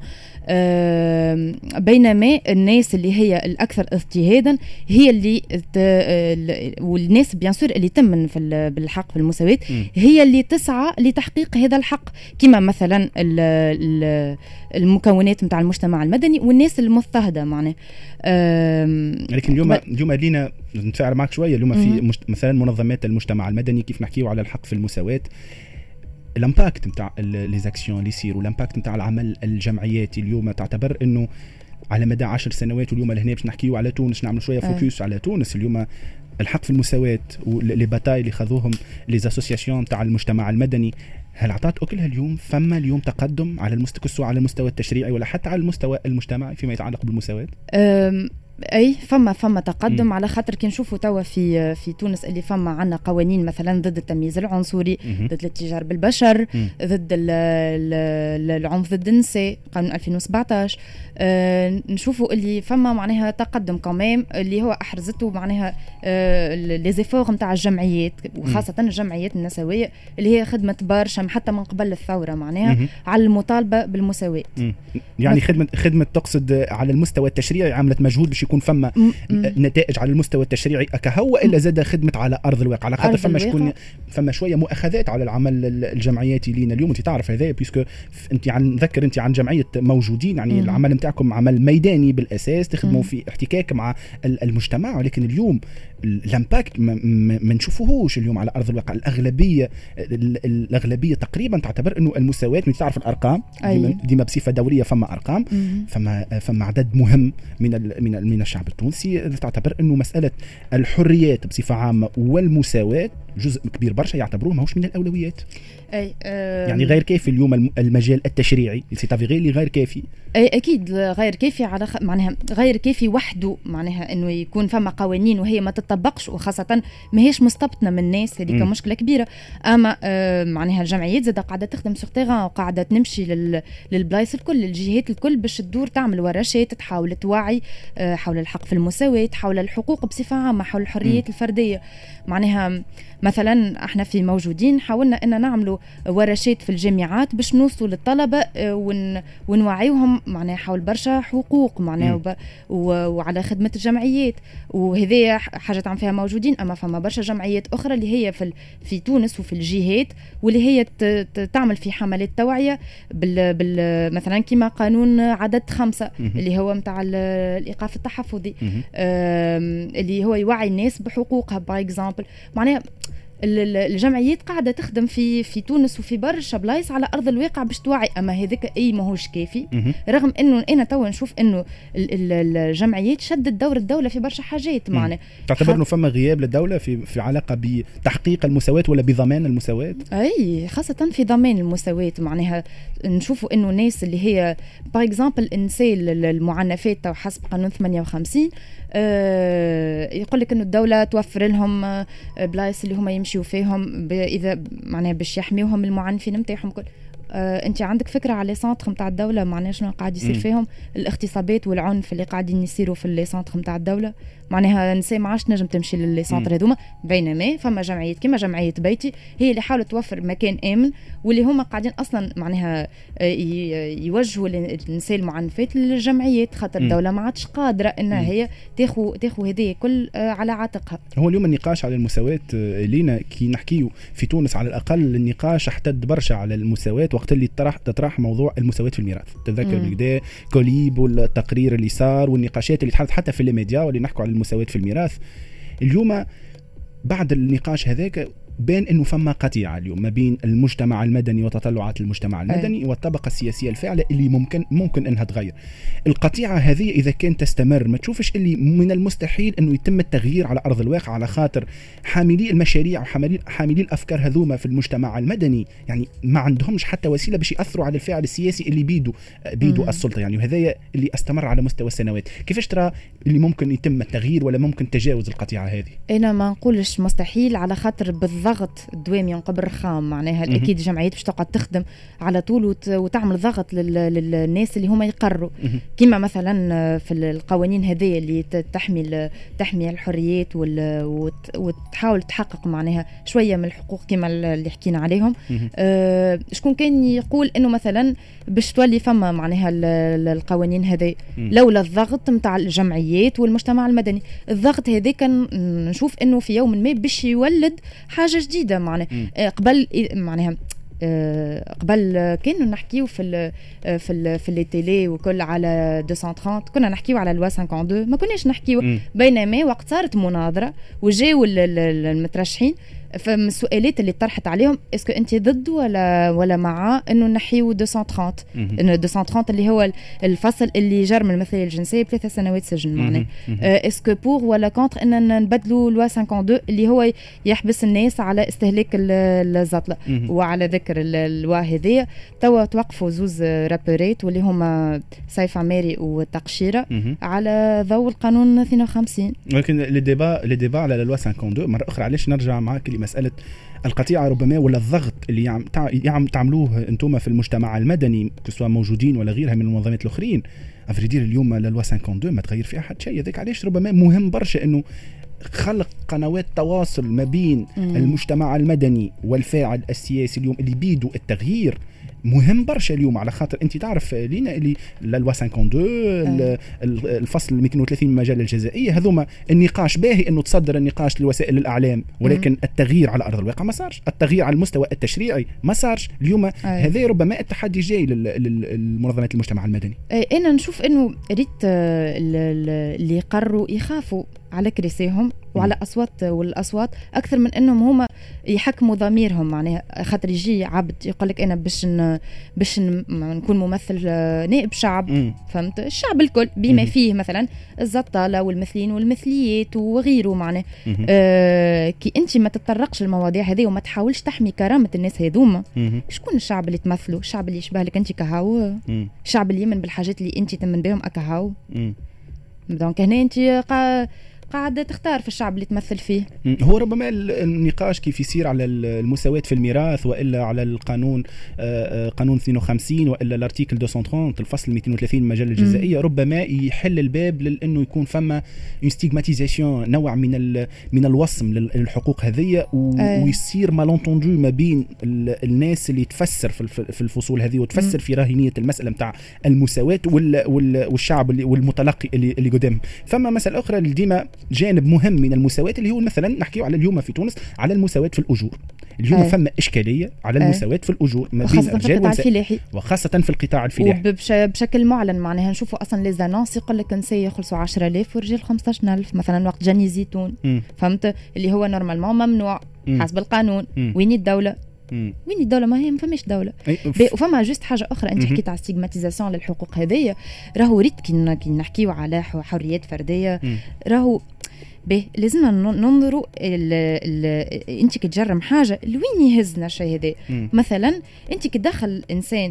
بينما الناس اللي هي الأكثر اضطهادا هي اللي والناس بيان سور اللي تمن بالحق في المساواة هي اللي تسعى لتحقيق هذا الحق، كما مثلا المكونات متاع المجتمع المدني والناس المضطهدة معناه. لكن اليوم لينا نتفاعل معك شوية اليوم في مثلا منظمات المجتمع المدني كيف نحكيو على الحق في المساواة، الامباكت نتاع لي زاكسيون اللي يصيروا، الامباكت نتاع العمل الجمعياتي اليوم تعتبر انه على مدى 10 سنوات، واليوم لهنا باش نحكيو على تونس نعمل شويه فوكس على تونس. اليوم الحق في المساواة ولي باتاي اللي خذوهم لي اسوسياسيون تاع المجتمع المدني، هل عطات أكلها اليوم؟ فما اليوم تقدم على على المستوى التشريعي ولا حتى على المستوى المجتمعي فيما يتعلق بالمساواة؟ اي فما تقدم على خاطر كي نشوفوا توا في تونس اللي فما عنا قوانين مثلا ضد التمييز العنصري، ضد الاتجار بالبشر، ضد العنف ضد النساء قانون 2017. نشوفوا اللي فما معناها تقدم كمان اللي هو احرزته معناها لي زيفور نتاع الجمعيات وخاصه الجمعيات النسويه اللي هي خدمه برشا حتى من قبل الثوره معناها على المطالبه بالمساواه. يعني خدمه تقصد على المستوى التشريعي عملت مجهود باش يكون فما نتائج على المستوى التشريعي أكهو إلا زاد خدمة على أرض الواقع، على خاطر فما شوية مؤاخذات على العمل الجمعياتي لينا اليوم. أنت تعرف هذا بيسكو أنت نذكر أنت عن جمعية موجودين، يعني العمل متاعكم عمل ميداني بالأساس، تخدموا في احتكاك مع المجتمع، ولكن اليوم الامباكت ما نشوفوهوش اليوم على أرض الواقع. الأغلبية تقريبا تعتبر أنه المساواة، من تعرف الأرقام ديما بصفة دورية فما أرقام، فما عدد مهم من الشعب التونسي تعتبر أنه مسألة الحريات بصفة عامة والمساواة جزء كبير برشا يعتبروه ماهوش من الأولويات. يعني غير كافي اليوم المجال التشريعي اللي غير كافي. اكيد غير كافي، على معناها غير كافي وحده، معناها انه يكون فما قوانين وهي ما تطبقش، وخاصه ما هيش مستبطنه من الناس، هذيك مشكله كبيره. اما معناها الجمعيات زاد قاعده تخدم سوغ تيغان، وقاعده تمشي للبلايص الكل، الجهات الكل، باش تدور تعمل ورشات تحاول توعي حول الحق في المساواه، حول الحقوق بصفه عامه، حول الحريات الفرديه. معناها مثلا احنا في موجودين حاولنا ان نعملوا ورشات في الجامعات باش نوصلوا للطلبه ونوعيهم معناها حول برشا حقوق معناها وعلى خدمه الجمعيات، وهذه حاجه تعمل فيها موجودين. اما فما برشا جمعيات اخرى اللي هي في تونس وفي الجهات، واللي هي تعمل في حملات توعيه مثلا كما قانون عدد 5 اللي هو متاع الايقاف التحفظي، اللي هو يوعي الناس بحقوقها باغ اكزامبل. معناها الجمعيات قاعده تخدم في تونس وفي برشا بلايص على ارض الواقع باش توعي، اما هذاك ماهوش كافي. رغم انه انا توا نشوف انه الجمعيات شدت دور الدوله في برشا حاجات. معناها تعتبر انه فما غياب للدوله في علاقه بتحقيق المساواه ولا بضمان المساواه؟ خاصه في ضمان المساواه. معناها نشوفوا انه الناس اللي هي باغ اكزامبل نسال المعنفات تو حسب قانون 58 يقول لك انه الدوله توفر لهم بلايص اللي هم يمشيوا فيهم اذا معناها باش يحميوهم المعنفين نتاعهم كل. انت عندك فكره على لي سونتر نتاع الدوله معناها شنو قاعد يصير فيهم؟ الاغتصابات والعنف اللي قاعدين يصيروا في لي سونتر نتاع الدوله. معناها نساء ما عادش نجم تمشي للي سونتر هذوما، بينما فما جمعيات كما جمعيه بيتي هي اللي حاولت توفر مكان امن، واللي هما قاعدين اصلا معناها يوجهوا النساء المعنفات للجمعيات، خاطر الدوله ما عادش قادره انها هي تاخذ هذه كل على عاتقها. هو اليوم النقاش على المساواه لينا كي نحكيو في تونس على الاقل النقاش احتد برشا على المساواه وقت اللي تطرح موضوع المساواه في الميراث. تتذكر بكدا كوليب والتقرير اللي صار والنقاشات اللي تحدث حتى في الميديا واللي نحكوا على المساواة في الميراث. اليوم بعد النقاش هذاك بين انه فما قطيعه اليوم ما بين المجتمع المدني وتطلعات المجتمع المدني والطبقه السياسيه الفاعله اللي ممكن انها تغير. القطيعه هذه اذا كانت تستمر ما تشوفش اللي من المستحيل انه يتم التغيير على ارض الواقع، على خاطر حاملي المشاريع وحاملي الافكار هذوما في المجتمع المدني يعني ما عندهمش حتى وسيله باش ياثروا على الفاعل السياسي اللي بيدو السلطه يعني. وهذا اللي استمر على مستوى السنوات. كيفاش ترى اللي ممكن يتم التغيير ولا ممكن تجاوز القطيعه هذه؟ انا ما نقولش مستحيل، على خاطر بالضغط الدوام ينقب الرخام. معناها اكيد الجمعيات باش تقعد تخدم على طول وتعمل ضغط للناس اللي هما يقرروا، كما مثلا في القوانين هذه اللي تحمي الحريات وتحاول تحقق معناها شويه من الحقوق كما اللي حكينا عليهم. شكون كان يقول انه مثلا باش تولي فما معناها القوانين هذه لولا الضغط نتاع الجمعيات والمجتمع المدني. الضغط هذا كان نشوف انه في يوم ما باش يولد حاجه جديده. معناها قبل معناها قبل كنا نحكيو في التيلي وكل على 230 كنا نحكيو على لوا 52 ما كناش نحكيو. بينما وقت صارت مناظره وجاوا المترشحين فمن السؤالات اللي طرحت عليهم اسكو انت ضد ولا مع انه نحيو 230 انه 230 اللي هو الفصل اللي جرم المثليه الجنسيه ب3 سنوات سجن. معناه اسكو بور ولا كونتر ان نبدلوا لوا 52 اللي هو يحبس الناس على استهلاك الزطله. وعلى ذكر اللوا هذه توا توقفوا زوز رابريت واللي هما سيف عماري وتقشيره على ضوء القانون 52. ولكن الديبا على لوا 52 مره اخرى علاش نرجع معاك مسألة القطيعة ربما ولا الضغط اللي تعملوه انتم في المجتمع المدني كسوا موجودين ولا غيرها من المنظمات الأخرين. أفريدير اليوم للوا 52 ما تغير فيها حد شيء. ذلك علاش ربما مهم برشا انه خلق قنوات تواصل ما بين المجتمع المدني والفاعل السياسي اليوم اللي بيدو التغيير مهم برشا اليوم، على خاطر انت تعرف لينا اللي للوا 52 الفصل 230 من المجله الجزائيه، هذوما النقاش باهي انه تصدر النقاش لوسائل الاعلام، ولكن التغيير على ارض الواقع ما صارش، التغيير على المستوى التشريعي ما صارش. اليوم هذا ربما التحدي جاي للمنظمات المجتمع المدني. انا نشوف انه ريت اللي قرروا يخافوا على كرسيهم وعلى والاصوات اكثر من انهم هما يحكموا ضميرهم. معناها خاطر يجي عبد يقول لك انا باش نكون ممثل نائب شعب، فهمت؟ الشعب الكل بما فيه مثلا الزطاله والمثليين والمثليات وغيره. معناه كي انت ما تتطرقش المواضيع هذه وما تحاولش تحمي كرامه الناس هذوما، شكون الشعب اللي تمثله؟ الشعب اللي يشبه لك انت كهاو، الشعب اللي يمن بالحاجات اللي انت تمن بهم اكهاو. دونك هنا انت قاعدة تختار في الشعب اللي تمثل فيه. هو ربما النقاش كيف يصير على المساواة في الميراث، وإلا على القانون قانون 52، وإلا الارتيكل 230 الفصل 230 من المجلة الجزائية، ربما يحل الباب لأنه يكون فما ستيغماتيزاسيون، نوع من الوصم للحقوق هذه، ويصير مالونتوندو ما بين الناس اللي تفسر في الفصول هذه وتفسر في راهنية المسألة متاع المساواة والشعب والمتلقي اللي قدام. فما مسألة أخرى اللي ديما جانب مهم من المساواة، اللي هو مثلا نحكي على اليوم في تونس على المساواة في الأجور. اليوم فما إشكالية على المساواة في الأجور ما بين الرجال والنساء، وخاصة في القطاع الفلاحي بشكل معلن. معناها نشوفوا أصلا لي زانونس يقول لك نساء يخلصوا 10,000 ورجال 15,000 مثلا وقت جاني زيتون، فهمت؟ اللي هو نورمالمون ممنوع حسب القانون. وين الدولة؟ وين الدولة؟ ما هي ما فماش دولة. وفما جست حاجة أخرى، أنت حكيت على ستيغماتيزاسيون للحقوق هذه، راهو ريت كي نحكيو على حريات فردية، راهو لازمنا ننظروا انت كي تجرم حاجه لوين يهزنا الشيء هذا. مثلا انت كي تدخل انسان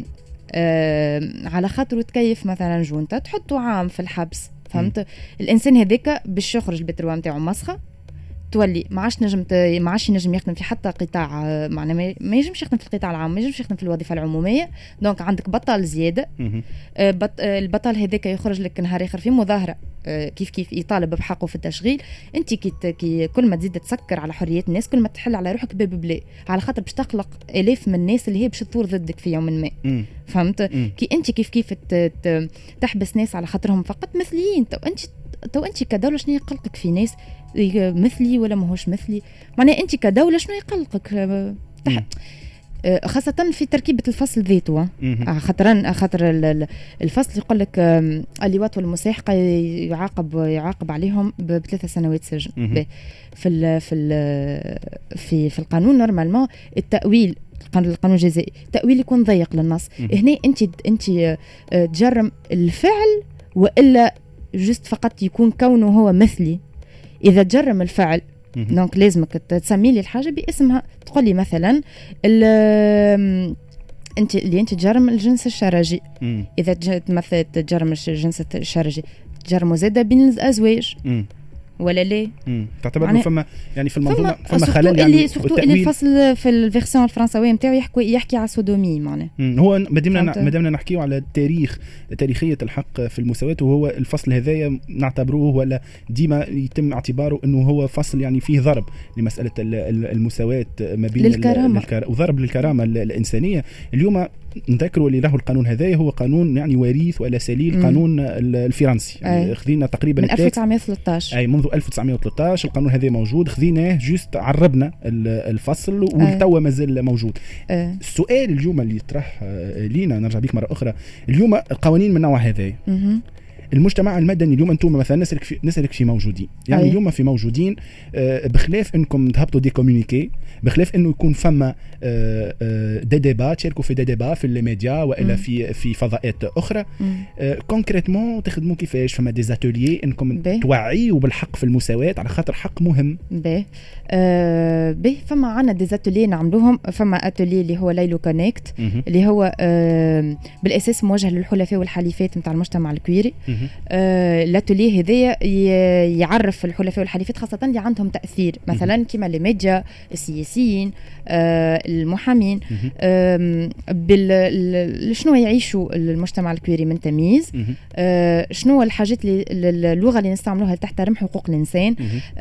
على خاطر تكيف مثلا جونتا تحطه عام في الحبس، فهمت؟ الانسان هذاك باش يخرج البتروا نتاعو مسخه، تولي ما عادش ينجم يخدم في حتى قطاع، معناه ما ينجمش يخدم في القطاع العام، ما ينجمش يخدم في الوظيفه العموميه. دونك عندك بطل زياده. البطل هذاك يخرج لك نهار اخر في مظاهره كيف يطالب بحقه في التشغيل. انت كي كل ما تزيد تسكر على حريات الناس كل ما تحل على روحك باب بلا، على خاطر باش تخلق الاف من الناس اللي هي باش تثور ضدك في يوم ما. فهمت؟ كي انت كيف تحبس ناس على خاطرهم فقط مثليين، تو انت كدوله شنو يقلقك في ناس مثلي ولا ماهوش مثلي؟ معناها انت كدوله شنو يقلقك؟ خاصة في تركيبة الفصل ذاته، خاطر الفصل يقول لك اللواط والمساحقة يعاقب عليهم ب3 سنوات سجن. في القانون نورمالمون التأويل القانون الجزائي التأويل يكون ضيق للنص. هنا انت تجرم الفعل والا جست فقط يكون كونه هو مثلي. اذا تجرم الفعل دونك لازمك تسمي لي الحاجه باسمها، تقول لي مثلا انت تجرم الجنس الشرجي. اذا تجرم الجنس الشرجي تجرمه زاده بين الازواج ولا ليه؟ تعتبر انه فما يعني في المنظومه فما خلل يعني اللي الفصل في الفيرسيون الفرنسويه نتاعو يحكي على السودومي. معناه هو مادامنا نحكيو على تاريخية الحق في المساواة، وهو الفصل هذايا نعتبروه ولا ديما يتم اعتباره انه هو فصل يعني فيه ضرب لمسألة المساواة ما بين الكرامة وضرب للكرامة الإنسانية. اليوم نذكروا اللي راهو القانون هذايا هو قانون يعني وريث ولا سليل قانون الفرنسي، يعني خذينا تقريبا من 1913 اي منذ 1913 القانون هذا موجود، خذيناه جوست عربنا الفصل والتو مازال موجود. السؤال اليوم اللي يطرح لينا نرجع بيك مرة أخرى، اليوم القوانين من نوع هذا المجتمع المدني اليوم انتم مثلا نسألك في موجودين، يعني اليوم في موجودين بخلاف انكم تهبطوا دي كومونيكي، بخلاف انه يكون فما دي ديبا تشاركوا في دي ديبا في الميديا والا في فضاءات اخرى، كونكريتمون تخدموا كيفاش؟ فما دي اتوليي انكم توعيوا بالحق في المساواة على خاطر حق مهم. فما عنا دي اتوليي نعملوهم. فما اتوليي اللي هو ليلو كونيكت اللي هو بالاساس موجه للحلفاء والحليفات نتاع المجتمع الكويري، الاتوليه هذايا يعرف الحلفاء والحليفات خاصه اللي عندهم تاثير مثلا كما الميديا السياسيين المحامين شنو يعيشوا المجتمع الكويري من تمييز شنو الحاجات اللغه اللي نستعملوها تحترم حقوق الانسان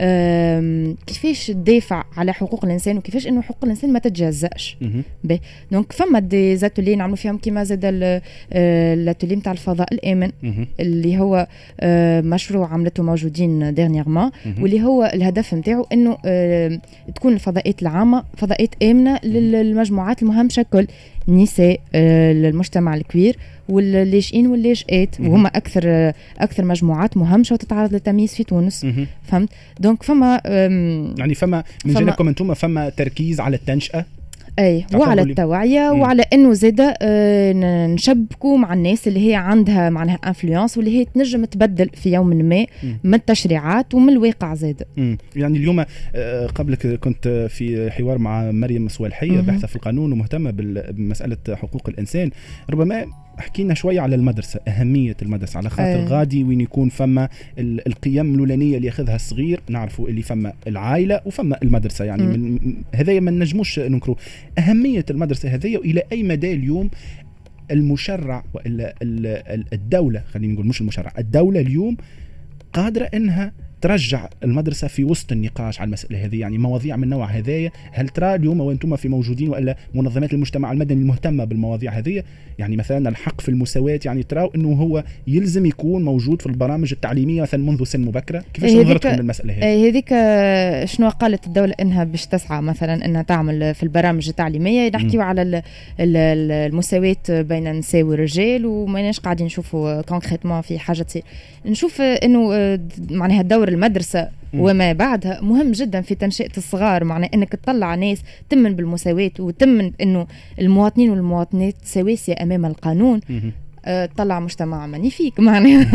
كيفاش تدافع على حقوق الانسان وكيفاش انه حقوق الانسان ما تتجزأش دونك فما دي زاتولي نعملوا فيهم كيما زاد الاتولي نتاع الفضاء الامن اللي هو مشروع عملته موجودين ديرنييرمون واللي هو الهدف نتاعو انه تكون الفضاءات العامه فضاءات امنه للمجموعات المهمشه كل النساء المجتمع الكوير واللاجئين واللاجئات وهم اكثر مجموعات مهمشه وتتعرض للتمييز في تونس فهمت دونك فما يعني فما من جانبكم انتم فما تركيز على التنشئه اي وعلى التوعيه وعلى انه زاده نشبكوا مع الناس اللي هي عندها معناها انفلونس واللي هي تنجم تبدل في يوم ما من التشريعات ومن الواقع زاده. يعني اليوم قبلك كنت في حوار مع مريم صوالحيه باحثه في القانون ومهتمه بمساله حقوق الانسان. ربما حكينا شويه على المدرسه اهميه المدرسه على خاطر غادي وين يكون فما القيم الاولانيه اللي ياخذها الصغير نعرفوا اللي فما العائله وفما المدرسه يعني هذايا ما نجموش ننكروا اهميه المدرسه هذيا والى اي مدى اليوم المشرع والا الدوله خلينا نقول مش المشرع الدوله اليوم قادره انها ترجع المدرسة في وسط النقاش على المسألة هذه يعني مواضيع من نوع هذايا هل ترى اليوم وانتم في موجودين وإلا منظمات المجتمع المدني المهتمة بالمواضيع هذه يعني مثلا الحق في المساواة يعني ترى انه هو يلزم يكون موجود في البرامج التعليمية مثلا منذ سن مبكرة كيفاش نظرتكم للمسألة هذه؟ هذيك شنو قالت الدولة انها باش تسعى مثلا انها تعمل في البرامج التعليمية نحكيو على المساواة بين النساء والرجال وماناش قاعدين نشوفوا كونكريتمون في حاجة تصير نشوف انه معناها الدور المدرسة وما بعدها مهم جدا في تنشئة الصغار معناه انك تطلع ناس تمن بالمساواة وتمن انه المواطنين والمواطنات سواسية امام القانون طلع مجتمع مانيفيك معناه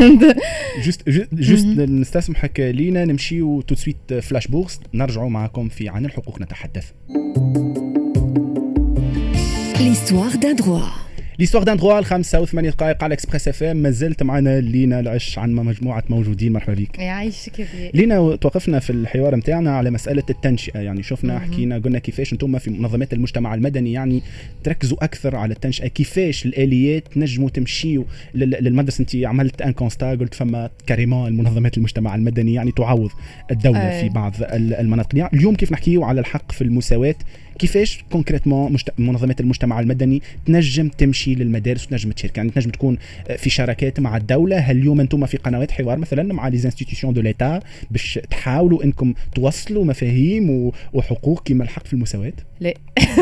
جست نستسمحك لينا نمشيو تو سويت فلاش بورس نرجعوا معكم في عن الحقوق نتحدث. L'histoire d'un droit. ليستوار دان دروا 85 دقائق على اكسبريس اف ام. ما زلت معنا لينا العش عن مجموعه موجودين. مرحبا بك. يعيشك لينا. توقفنا في الحوار نتاعنا على مساله التنشئه يعني شفنا حكينا قلنا كيفاش انتم في منظمات المجتمع المدني يعني تركزوا اكثر على التنشئه كيفاش الاليات نجموا تمشيوا للمدرسه. انت عملت ان كونستا قلت فما كاريمون المنظمات المجتمع المدني يعني تعوض الدوله في بعض المناطق. يعني اليوم كيف نحكيوا على الحق في المساواه كيفاش كونكريتمون منظمات المجتمع المدني تنجم تمشي للمدارس وتنجم تشارك يعني تنجم تكون في شراكات مع الدولة. هل اليوم أنتم في قنوات حوار مثلا مع لي انستيتيوشن دو ليتا باش تحاولوا أنكم توصلوا مفاهيم وحقوق كما الحق في المساواة؟ لا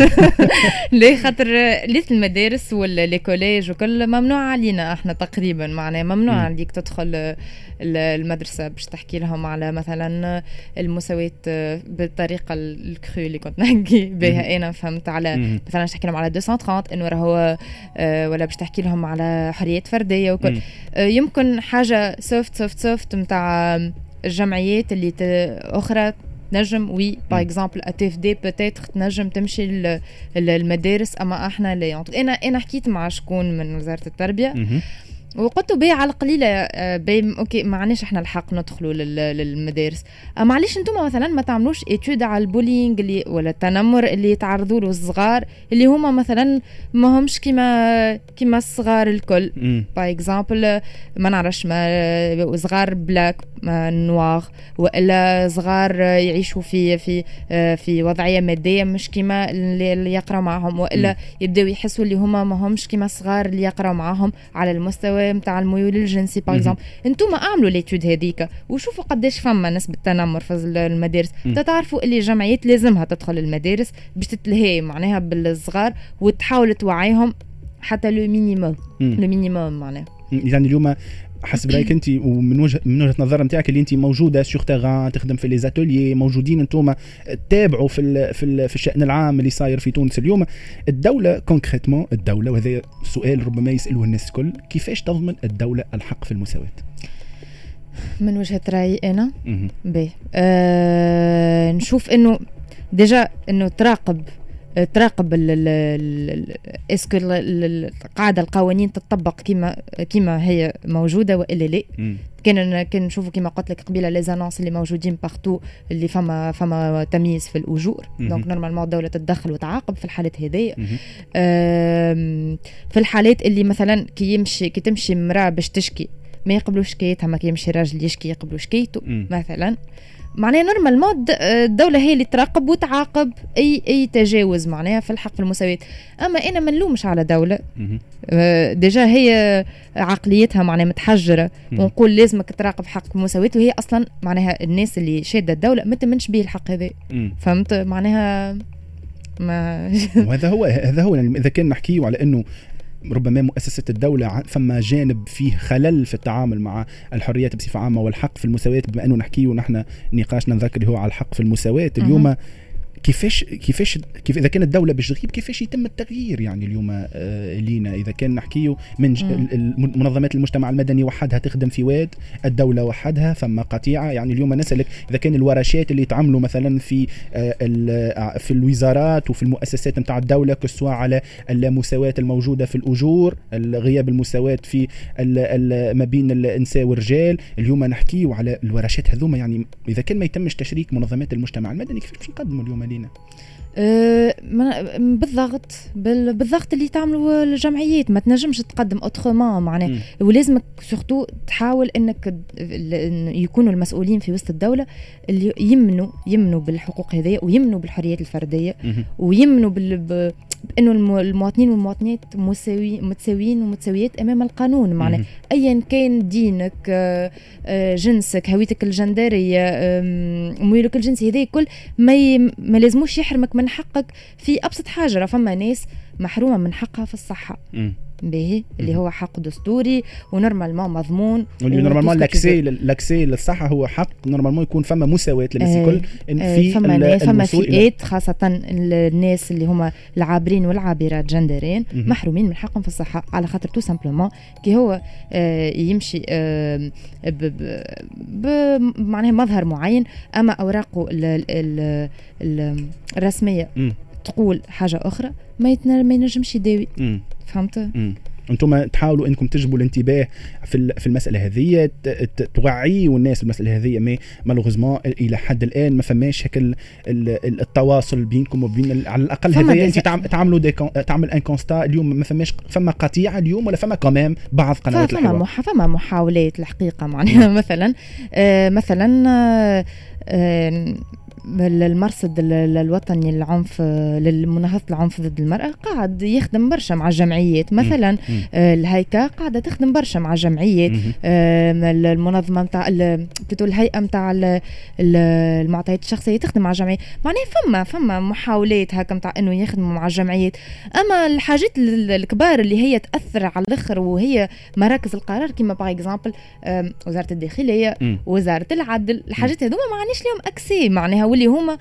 ليه خاطر ليت المدارس والكوليج وكل ممنوع علينا احنا تقريبا معناه ممنوع عليك تدخل المدرسة باش تحكي لهم على مثلا المساواة بالطريقة الكرو اللي كنت نحكي بها انا فهمت على مثلا تحكي لهم على 230 انه راهو ولا باش تحكي لهم على حريات فردية وكل يمكن حاجة سوفت متاع الجمعيات اللي اخرى نجم وي باغ اكزامبل اتيف دي بوتيتر تنجم تمشي للمدارس اما احنا لا. انا حكيت مع شكون من وزارة التربية وقلت بيه على القليلة اوكي ما عناش احنا الحق ندخلوا للمدارس اما علاش انتم مثلا ما تعملوش اتيود على البولينج اللي ولا التنمر اللي يتعرضوا له الصغار اللي هما مثلا ما همش كيما الصغار الكل باغ اكزامبل ما نعرفش ما صغار بلاك نوار ولا صغار يعيشوا في وضعيه ماديه مش كيما اللي يقرأ معهم ولا يبداو يحسوا اللي هما ما همش كيما الصغار اللي يقرأ معهم على المستوى متاع الميول الجنسي باغ اكزامبل. انتم اعملوا ليتود هذيك وشوفوا قداش فما نسبه تنمر في المدارس. تعرفوا اللي جمعيات لازمها تدخل المدارس باش تتلهي معناها بالصغار وتحاول توعيهم حتى لو مينيموم معناها. يعني اليوم حسب رايك انت ومن وجهه النظر نتاعك اللي انت موجوده سور تيران تخدم في لي زاتوليي موجودين انتم تتابعوا في الشأن العام اللي صاير في تونس اليوم الدوله كونكريتمون الدوله وهذا سؤال ربما يسألوه الناس الكل كيفاش تضمن الدوله الحق في المساواة؟ من وجهة رأيي انا نشوف انه ديجا انه تراقب تراقب اسكو القاعده القوانين تطبق كيما هي موجوده والا لا. كان نشوفوا كيما قلت لك قبيله لي زانونس اللي موجودين بارتو اللي فما تمييز في الاجور. دونك نورمالمون الدوله تتدخل وتعاقب في الحالات هذه. في الحالات اللي مثلا كي تمشي امراه باش تشكي ما يقبلوا شكايتها، ما كيمشي راجل يشكي يقبلوا شكايته مثلا. معناها نورمالمون الدولة هي اللي تراقب وتعاقب أي تجاوز معناها في الحق في المساواة. أما أنا ما نلومش على دولة ديجا هي عقليتها معناها متحجرة ونقول لازمك تراقب حق المساواة، وهي أصلا معناها الناس اللي شادة الدولة ما تمنش به الحق هذا. فهمت معناها ما وهذا هو يعني إذا كان نحكيه على إنه ربما مؤسسة الدولة فما جانب فيه خلل في التعامل مع الحريات بصفة عامة والحق في المساواة، بما أنه نحكيه ونحن نقاشنا نذكر هو على الحق في المساواة اليوم. كيف إذا كانت الدولة باش تغيب كيفاش يتم التغيير؟ يعني اليوم لينا إذا كان نحكيه من منظمات المجتمع المدني وحدها تخدم في واد، الدولة وحدها ثم قطيعة. يعني اليوم نسألك إذا كان الورشات اللي يتعملوا مثلا في الوزارات وفي المؤسسات متاع الدولة كسوا على المساواة الموجودة في الأجور، غياب المساواة في ما بين النساء والرجال، اليوم نحكيه على الورشات هذوما. يعني إذا كان ما يتمش تشريك منظمات المجتمع المدني كيف نقدموا اليوم لينا؟ بالضغط اللي تعملوا الجمعيات. ما تنجمش تقدم اوترومون معناه، ولازمك سورتو تحاول انك يكونوا المسؤولين في وسط الدوله اللي يمنوا بالحقوق هذه ويمنوا بالحريات الفرديه ويمنوا بانه المواطنين والمواطنات متساويين ومتساويات امام القانون. معناه ايا كان دينك، جنسك، هويتك الجندريه، ميولك الجنسي، هذه كل ما لازموش يحرمك من حقك في ابسط حاجه. فما ناس محرومه من حقها في الصحه باهي اللي هو حق دستوري ونورمالمون مضمون. نورمالمون لاكسي للصحه هو حق نورمالمون يكون فما مساواه للناس الكل في فما فئات خاصه الناس اللي هما العابرين والعابرات جندرين محرومين من حقهم في الصحه على خاطر تو سامبلومون كي هو يمشي معناها مظهر معين، اما اوراقه الرسميه تقول حاجه اخرى ما ينجمش يداوي. فهمت؟ انتم تحاولوا انكم تجبوا الانتباه في المساله هذه، توعيوا الناس بالمساله هذه، ما مالوغوزمون الى حد الان ما فماش هكا التواصل بينكم وبين على الاقل هذه. انت تعمل ان كونستا اليوم ما فما قطيعه اليوم ولا فما كمان بعض قنوات الحوار؟ فما محاولات الحقيقه معناها مثلا المرصد الوطني للعنف لمناهضة العنف ضد المرأة قاعد يخدم برشا مع الجمعيات. مثلا الهيكا قاعدة تخدم برشا مع الجمعيات. المنظمة متاع الهيئة متاع المعطيات الشخصية تخدم مع الجمعيات. معناها فما محاولات هكا متاع انه يخدموا مع الجمعيات. اما الحاجات الكبار اللي هي تأثر على الاخر وهي مراكز القرار كما باغ اكزامبل وزارة الداخلية، وزارة العدل، الحاجات هذوما ما عنيش لهم اكسي معناها، واللي هما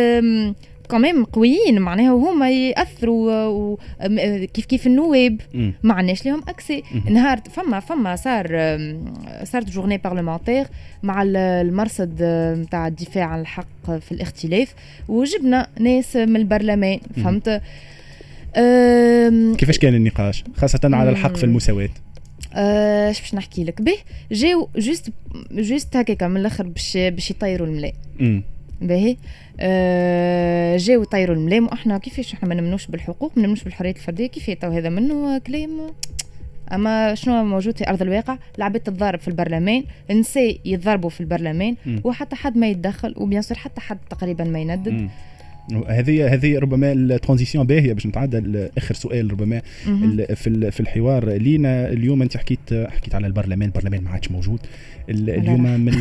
كمان قويين معناها وهما يأثروا كيف النواب ما عناش لهم اكسي. نهار فما صارت جورني بارلمانتير مع المرصد نتاع الدفاع عن الحق في الاختلاف وجبنا ناس من البرلمان. فهمت؟ كيفاش كان النقاش خاصة على الحق في المساواة؟ باش نحكي لك به جاو جوست هكاك من الاخر باش يطيروا الملاء. باهي جاو يطيروا الملام، واحنا كيفاش احنا ما نمنوش بالحقوق، ما نمنوش بالحريات الفرديه، كيف تو هذا منه كلام. اما شنو موجود في ارض الواقع؟ العباد تتضارب في البرلمان، النساء يتضاربوا في البرلمان وحتى حد ما يتدخل، وبيان سور حتى حد تقريبا ما يندد. هذه ربما الترانزيسيون باهيه باش نتعدى لاخر سؤال ربما في الحوار لينا اليوم. انت حكيت على البرلمان ما عادش موجود اليوم من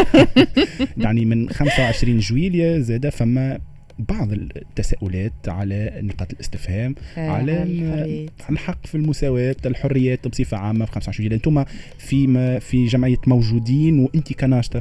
يعني من 25 جويلية زاد فما بعض التساؤلات على نقاط الاستفهام على الحق في المساواة، الحريات بصفة عامة في 25 جويلية. انتم في جمعية موجودين وانت كناشطة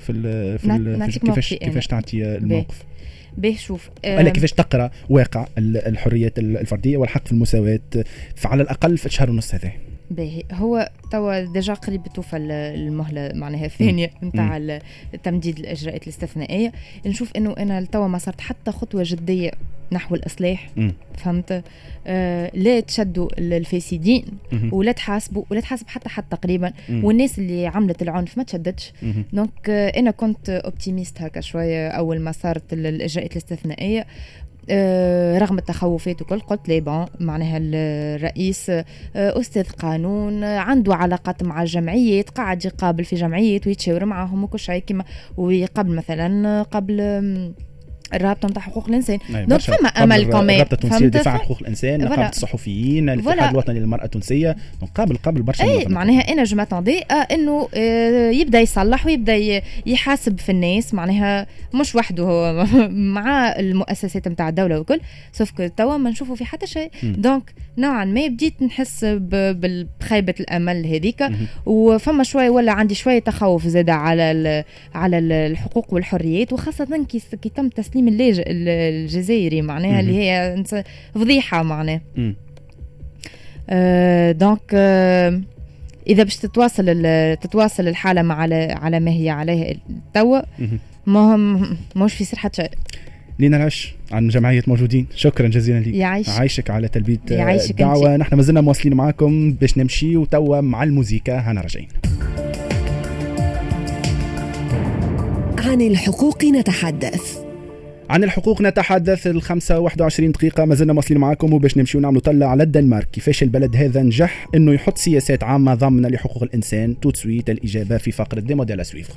في كيفاش تعطي الموقف؟ باهي شوف كيفاش تقرأ واقع الحريات الفردية والحق في المساواة على الأقل في الشهر ونص هذا؟ باهي هو توا ديجا قريب توفى المهلة معناها الثانية نتاع تمديد الإجراءات الاستثنائية. نشوف إنه أنا توا ما صارت حتى خطوة جدية نحو الإصلاح. فهمت؟ لا تشدوا الفاسدين ولا تحاسبوا حتى تقريبا، والناس اللي عملت العنف ما تشدتش. دونك أنا كنت أوبتيميست هكا شوية أول ما صارت الإجراءات الاستثنائية، رغم التخوفات وكل. قلت لي بون معناها الرئيس أستاذ قانون، عنده علاقات مع الجمعيات، قاعد يقابل في جمعيات ويتشاور معهم وكل شيء كما ويقابل مثلا قبل الرابطه نتاع حقوق الانسان. دونك فما امل كمان. الرابطه التونسيه للدفاع عن حقوق الانسان، نقابه الصحفيين، الاتحاد الوطني للمراه التونسيه، قبل برشا. اي معناها انا جو ماتوندي انه يبدا يصلح ويبدا يحاسب في الناس، معناها مش وحده هو مع المؤسسات نتاع الدوله وكل. سوف توا ما نشوفوا في حتى شيء. دونك نوعا ما بديت نحس بخيبه الامل هذيك، وفما شويه ولا عندي شويه تخوف زاد على الحقوق والحريات، وخاصه كي تم تسليم اللاجئ الجزائري معناها اللي هي فضيحة معناها. دونك إذا باش تتواصل الحالة على ما هي عليه توا، مش في سر حتى شيء. لينا العش عن جمعية موجودين، شكرا جزيلا لك. عايشك على تلبية الدعوة. نحن ما زلنا مواصلين معاكم باش نمشي وتوا مع الموسيقى. هنا راجعين. عن الحقوق نتحدث. عن الحقوق نتحدث. 5:21 دقيقة ما زلنا مواصلين معاكم وباش نمشي ونعملوا طلة على الدنمارك. كيفاش البلد هذا نجح انه يحط سياسات عامة ضامنة لحقوق الانسان. توت سويت الإجابة في فقرة دي موديل سويفر.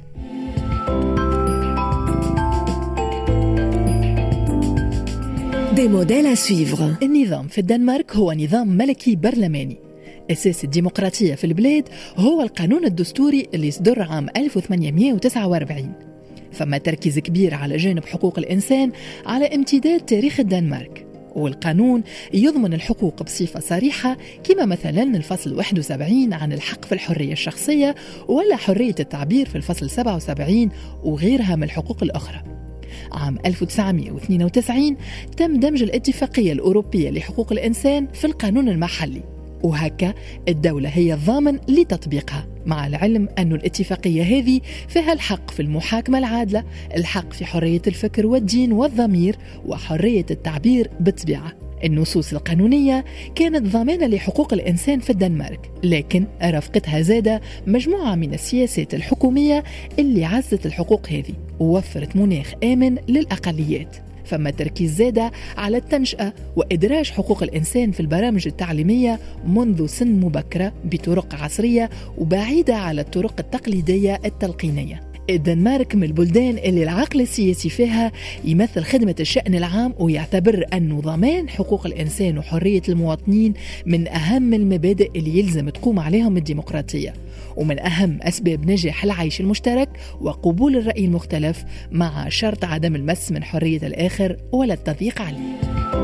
دي موديل سويفر. النظام في الدنمارك هو نظام ملكي برلماني. أساس الديمقراطية في البلاد هو القانون الدستوري اللي صدر عام 1849. فما تركيز كبير على جانب حقوق الإنسان على امتداد تاريخ الدنمارك، والقانون يضمن الحقوق بصفة صريحة، كما مثلا الفصل 71 عن الحق في الحرية الشخصية، ولا حرية التعبير في الفصل 77 وغيرها من الحقوق الأخرى. عام 1992 تم دمج الاتفاقية الأوروبية لحقوق الإنسان في القانون المحلي، وهكا الدولة هي الضامن لتطبيقها، مع العلم أن الاتفاقية هذه فيها الحق في المحاكمة العادلة، الحق في حرية الفكر والدين والضمير، وحرية التعبير بالطبيعة. النصوص القانونية كانت ضامنة لحقوق الإنسان في الدنمارك، لكن رافقتها زادة مجموعة من السياسات الحكومية اللي عزت الحقوق هذه ووفرت مناخ آمن للأقليات. فما تركيز زادة على التنشئة وإدراج حقوق الإنسان في البرامج التعليمية منذ سن مبكرة بطرق عصرية وبعيدة على الطرق التقليدية التلقينية. الدنمارك من البلدان اللي العقل السياسي فيها يمثل خدمة الشأن العام، ويعتبر أن ضمان حقوق الإنسان وحرية المواطنين من أهم المبادئ اللي يلزم تقوم عليهم الديمقراطية، ومن أهم أسباب نجاح العيش المشترك وقبول الرأي المختلف، مع شرط عدم المس من حرية الآخر ولا التضييق عليه.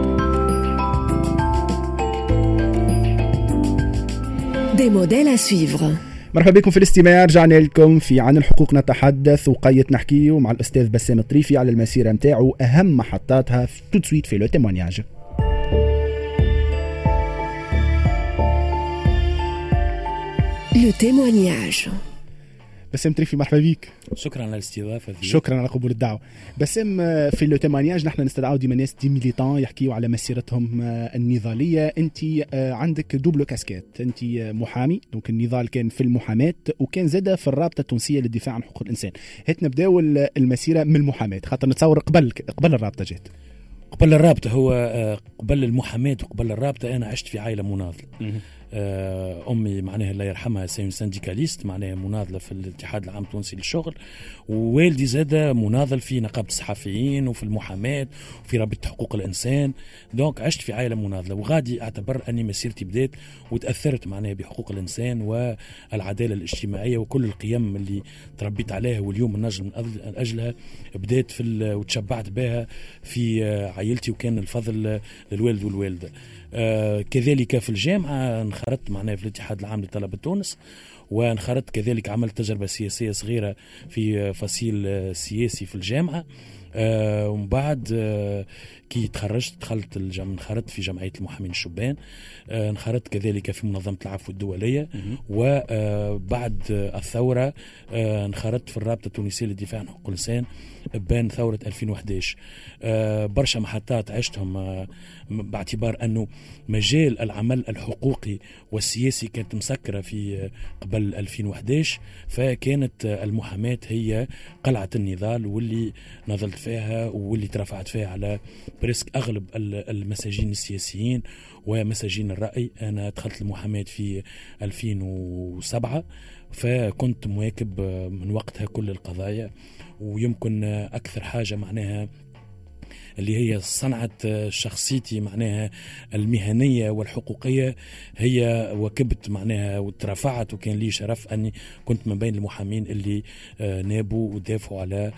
دي موديل سويفر. مرحبا بكم في الاستماع. رجعنا لكم في عن الحقوق نتحدث، وقيت نحكيه مع الأستاذ بسام الطريفي على المسيرة متاعه، أهم محطاتها في توت سويت في لو تيمونياج. لو تيمونياج. بسام الطريفي مرحبا بك. شكرا على الاستضافه. شكرا على قبول الدعوه. بسام، في لو تيمونياج نحن نستدعوا ديما ناس دي ميليتان يحكيوا على مسيرتهم النضاليه. انت عندك دوبلو كاسكيت، انت محامي، دونك النضال كان في المحاماه وكان زاده في الرابطه التونسيه للدفاع عن حقوق الانسان. هات نبداو المسيره من المحاماه، خاطر نتصور قبل الرابطه جات. قبل الرابطه هو قبل المحاماه وقبل الرابطه انا عشت في عائله مناضله. أمي معناها الله يرحمها سنديكاليست، معناها مناضلة في الاتحاد العام التونسي للشغل، ووالدي زاد مناضل في نقابة الصحفيين وفي المحاماة وفي رابطة حقوق الإنسان. دونك عشت في عائلة مناضلة، وغادي أعتبر أني مسيرتي بدأت وتأثرت معناها بحقوق الإنسان والعدالة الاجتماعية وكل القيم اللي تربيت عليها واليوم النجم من أجلها بدأت وتشبعت بها في عائلتي، وكان الفضل للوالد والوالدة. كذلك في الجامعة انخرطت معناها في الاتحاد العام لطلبة تونس، وانخرطت كذلك عملت تجربة سياسية صغيرة في فصيل سياسي في الجامعة. ومن بعد كي تخرجت دخلت انخرطت في جمعية المحامين الشبان، انخرطت كذلك في منظمة العفو الدولية، وبعد الثورة انخرطت في الرابطة التونسية للدفاع عن حقوق الإنسان بين ثورة 2011. برشا محطات عشتهم باعتبار أنه مجال العمل الحقوقي والسياسي كانت مسكرة في قبل 2011، فكانت المحاماة هي قلعة النضال واللي نضلت فيها واللي ترفعت فيها على بريسك أغلب المساجين السياسيين ومساجين الرأي. أنا دخلت المحاماة في 2007، فكنت مواكب من وقتها كل القضايا، ويمكن أكثر حاجة معناها اللي هي صنعت شخصيتي معناها المهنية والحقوقية هي وكبت معناها وترفعت، وكان لي شرف أني كنت من بين المحامين اللي نابوا ودافعوا على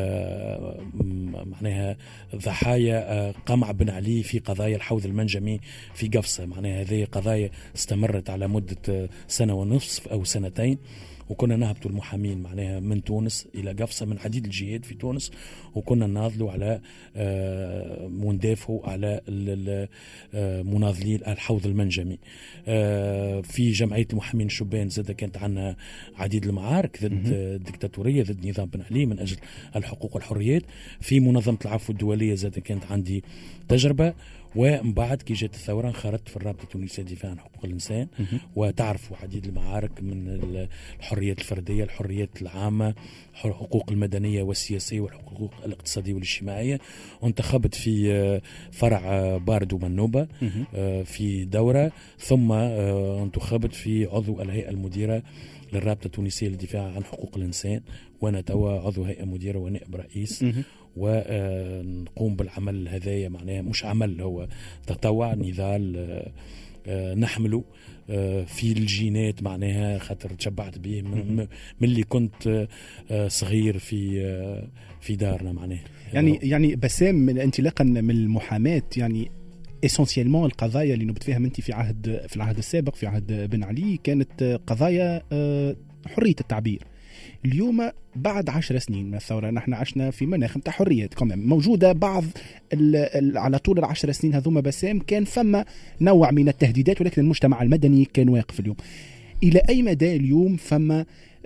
معناها ضحايا قمع بن علي في قضايا الحوض المنجمي في قفصة. معناها هذه قضايا استمرت على مدة سنة ونصف أو سنتين، وكنا نهبطوا المحامين معناها من تونس إلى قفصة من عديد الجهات في تونس، وكنا نناضلوا على وندافعوا على مناضلين الحوض المنجمي. في جمعية المحامين الشبان زاد كانت عنا عديد المعارك ضد الدكتاتورية، ضد نظام بن علي من أجل الحقوق والحريات. في منظمة العفو الدولية زاد كانت عندي تجربة. ومن بعد كي جات الثورة انخرطت في الرابطة التونسية للدفاع عن حقوق الإنسان، وتعرفوا عديد المعارك من الحريات الفردية، الحريات العامة، الحقوق المدنية والسياسية والحقوق الاقتصادية والاجتماعية. وانتخبت في فرع بارد ومنوبة في دورة، ثم انتخبت في عضو الهيئة المديرة للرابطة التونسية للدفاع عن حقوق الإنسان، وأنا توا عضو هيئة مديرة ونائب رئيس. ونقوم بالعمل هذايا معناها مش عمل، هو تطوع نضال نحمله في الجينات معناها، خاطر تشبعت به من اللي كنت صغير في دارنا معناها. يعني بسام انطلاقا من المحاماة، يعني اسونسيالمون القضايا اللي نبت فيها انت في العهد السابق في عهد بن علي كانت قضايا حرية التعبير. اليوم بعد 10 سنين من الثورة نحن عشنا في مناخ متاع حريات كمان موجودة. بعض على طول 10 سنين هذوما بسام كان فما نوع من التهديدات، ولكن المجتمع المدني كان واقف. اليوم إلى أي مدى اليوم فما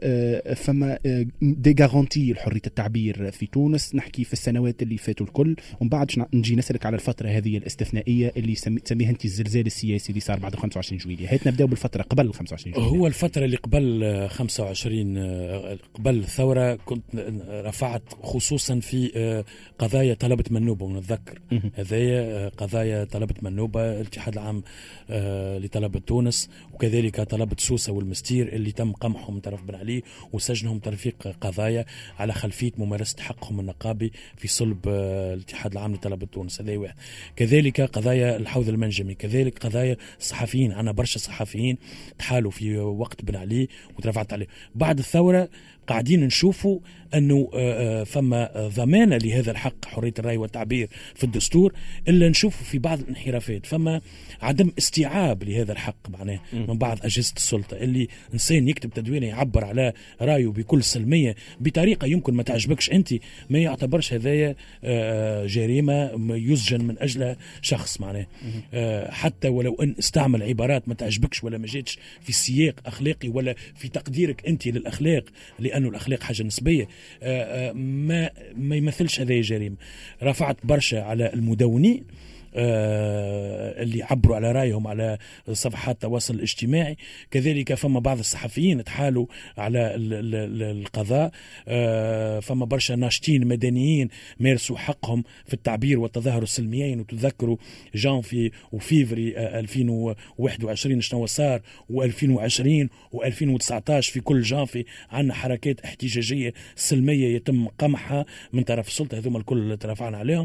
دي غارانتي لحرية التعبير في تونس؟ نحكي في السنوات اللي فاتوا الكل، ومن بعد نجي نسألك على الفترة هذه الاستثنائية اللي تسميها انت الزلزال السياسي اللي صار بعد 25 جويلية. هات نبدأ بالفترة قبل 25 جويلية. هو الفترة اللي قبل 25 قبل الثورة كنت رفعت خصوصا في قضايا طلبة منوبة، ونتذكر هذه قضايا طلبة منوبة، الاتحاد العام لطلبة تونس، وكذلك طلبة سوسة والمستير اللي تم قمعهم من طرف بن علي وسجنهم ترفيق قضايا على خلفية ممارسة حقهم النقابي في صلب الاتحاد العام لطلبة تونس. هذا واحد. كذلك قضايا الحوض المنجمي، كذلك قضايا الصحفيين، عنا برشا صحفيين تحالوا في وقت بن علي وترفعت عليه. بعد الثورة قاعدين نشوفوا أنه فما ضمانة لهذا الحق حرية الرأي والتعبير في الدستور، إلا نشوفوا في بعض الانحرافات، فما عدم استيعاب لهذا الحق معناه من بعض أجهزة السلطة. اللي إنسان يكتب تدوينه يعبر على رأيه بكل سلمية بطريقة يمكن ما تعجبكش أنت، ما يعتبرش هذايا جريمة يسجن من أجل شخص معناه، حتى ولو أن استعمل عبارات ما تعجبكش ولا ما جيتش في سياق أخلاقي ولا في تقديرك أنت للأخلاق، لأنه الأخلاق حاجة نسبية. ما يمثلش هذه جريمة. رفعت برشا على المدونين اللي عبروا على رأيهم على صفحات التواصل الاجتماعي، كذلك فما بعض الصحفيين تحالوا على القضاء، فما برشا ناشطين مدنيين مارسوا حقهم في التعبير والتظاهر السلميين. وتذكروا جانفي وفيفري 2021 شنو صار، و2020 و2019 في كل جانفي عنا حركات احتجاجية سلمية يتم قمعها من طرف السلطة. هذوما الكل ترفعنا عليهم.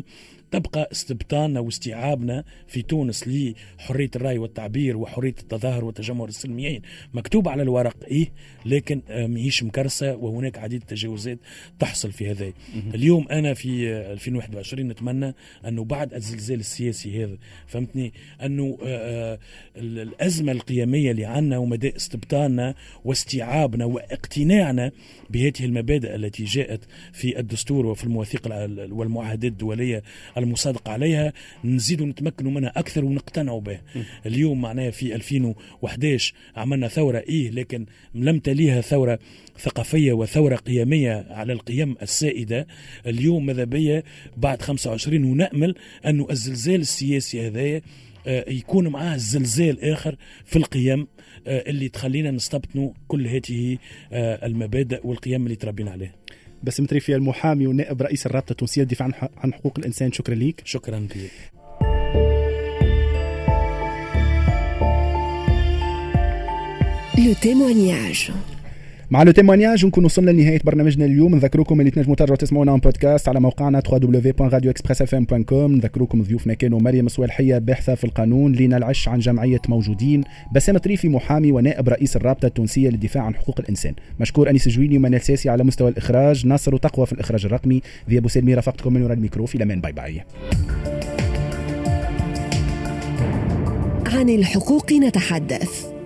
تبقى استبطاننا واستيعابنا في تونس لحرية الرأي والتعبير وحرية التظاهر والتجمهر السلميين مكتوب على الورق لكن ماهيش مكرسة، وهناك عديد التجاوزات تحصل في هذا. اليوم أنا في 2021 نتمنى أنه بعد الزلزال السياسي هذا فهمتني أنه الأزمة القيمية اللي عنا ومدى استبطاننا واستيعابنا واقتناعنا بهذه المبادئ التي جاءت في الدستور وفي المواثيق والمعاهدات الدولية المصادقة عليها نزيد نتمكنوا منها أكثر ونقتنعوا به. اليوم معناها في 2011 عملنا ثورة لكن لم تليها ثورة ثقافية وثورة قيمية على القيم السائدة. اليوم ماذا بيا بعد 25 ونأمل أنه الزلزال السياسي هذا يكون معاه زلزال آخر في القيم اللي تخلينا نستبطنوا كل هذه المبادئ والقيم اللي تربينا عليها. باسم طريفي المحامي ونائب رئيس الرابطة التونسية للدفاع عن حقوق الإنسان، شكرا ليك. شكرا لك. Le témoignage. مع لو تيمونياج نكون وصلنا لنهاية برنامجنا اليوم. نذكركم اللي تنجموا ترجعوا تسمعونا عن بودكاست على موقعنا www.radioexpressfm.com. نذكركم ضيوفنا كانوا مريم صوالحية باحثة في القانون، لينا العش عن جمعية موجودين، بسام طريفي محامي ونائب رئيس الرابطة التونسية للدفاع عن حقوق الإنسان. مشكور أنيس جويني ومنال ساسي على مستوى الإخراج، ناصر وتقوى في الإخراج الرقمي، ذي أبو سلمي رافقتكم من وراء الميكرو. في الأمان، باي باي. عن الحقوق نتحدث.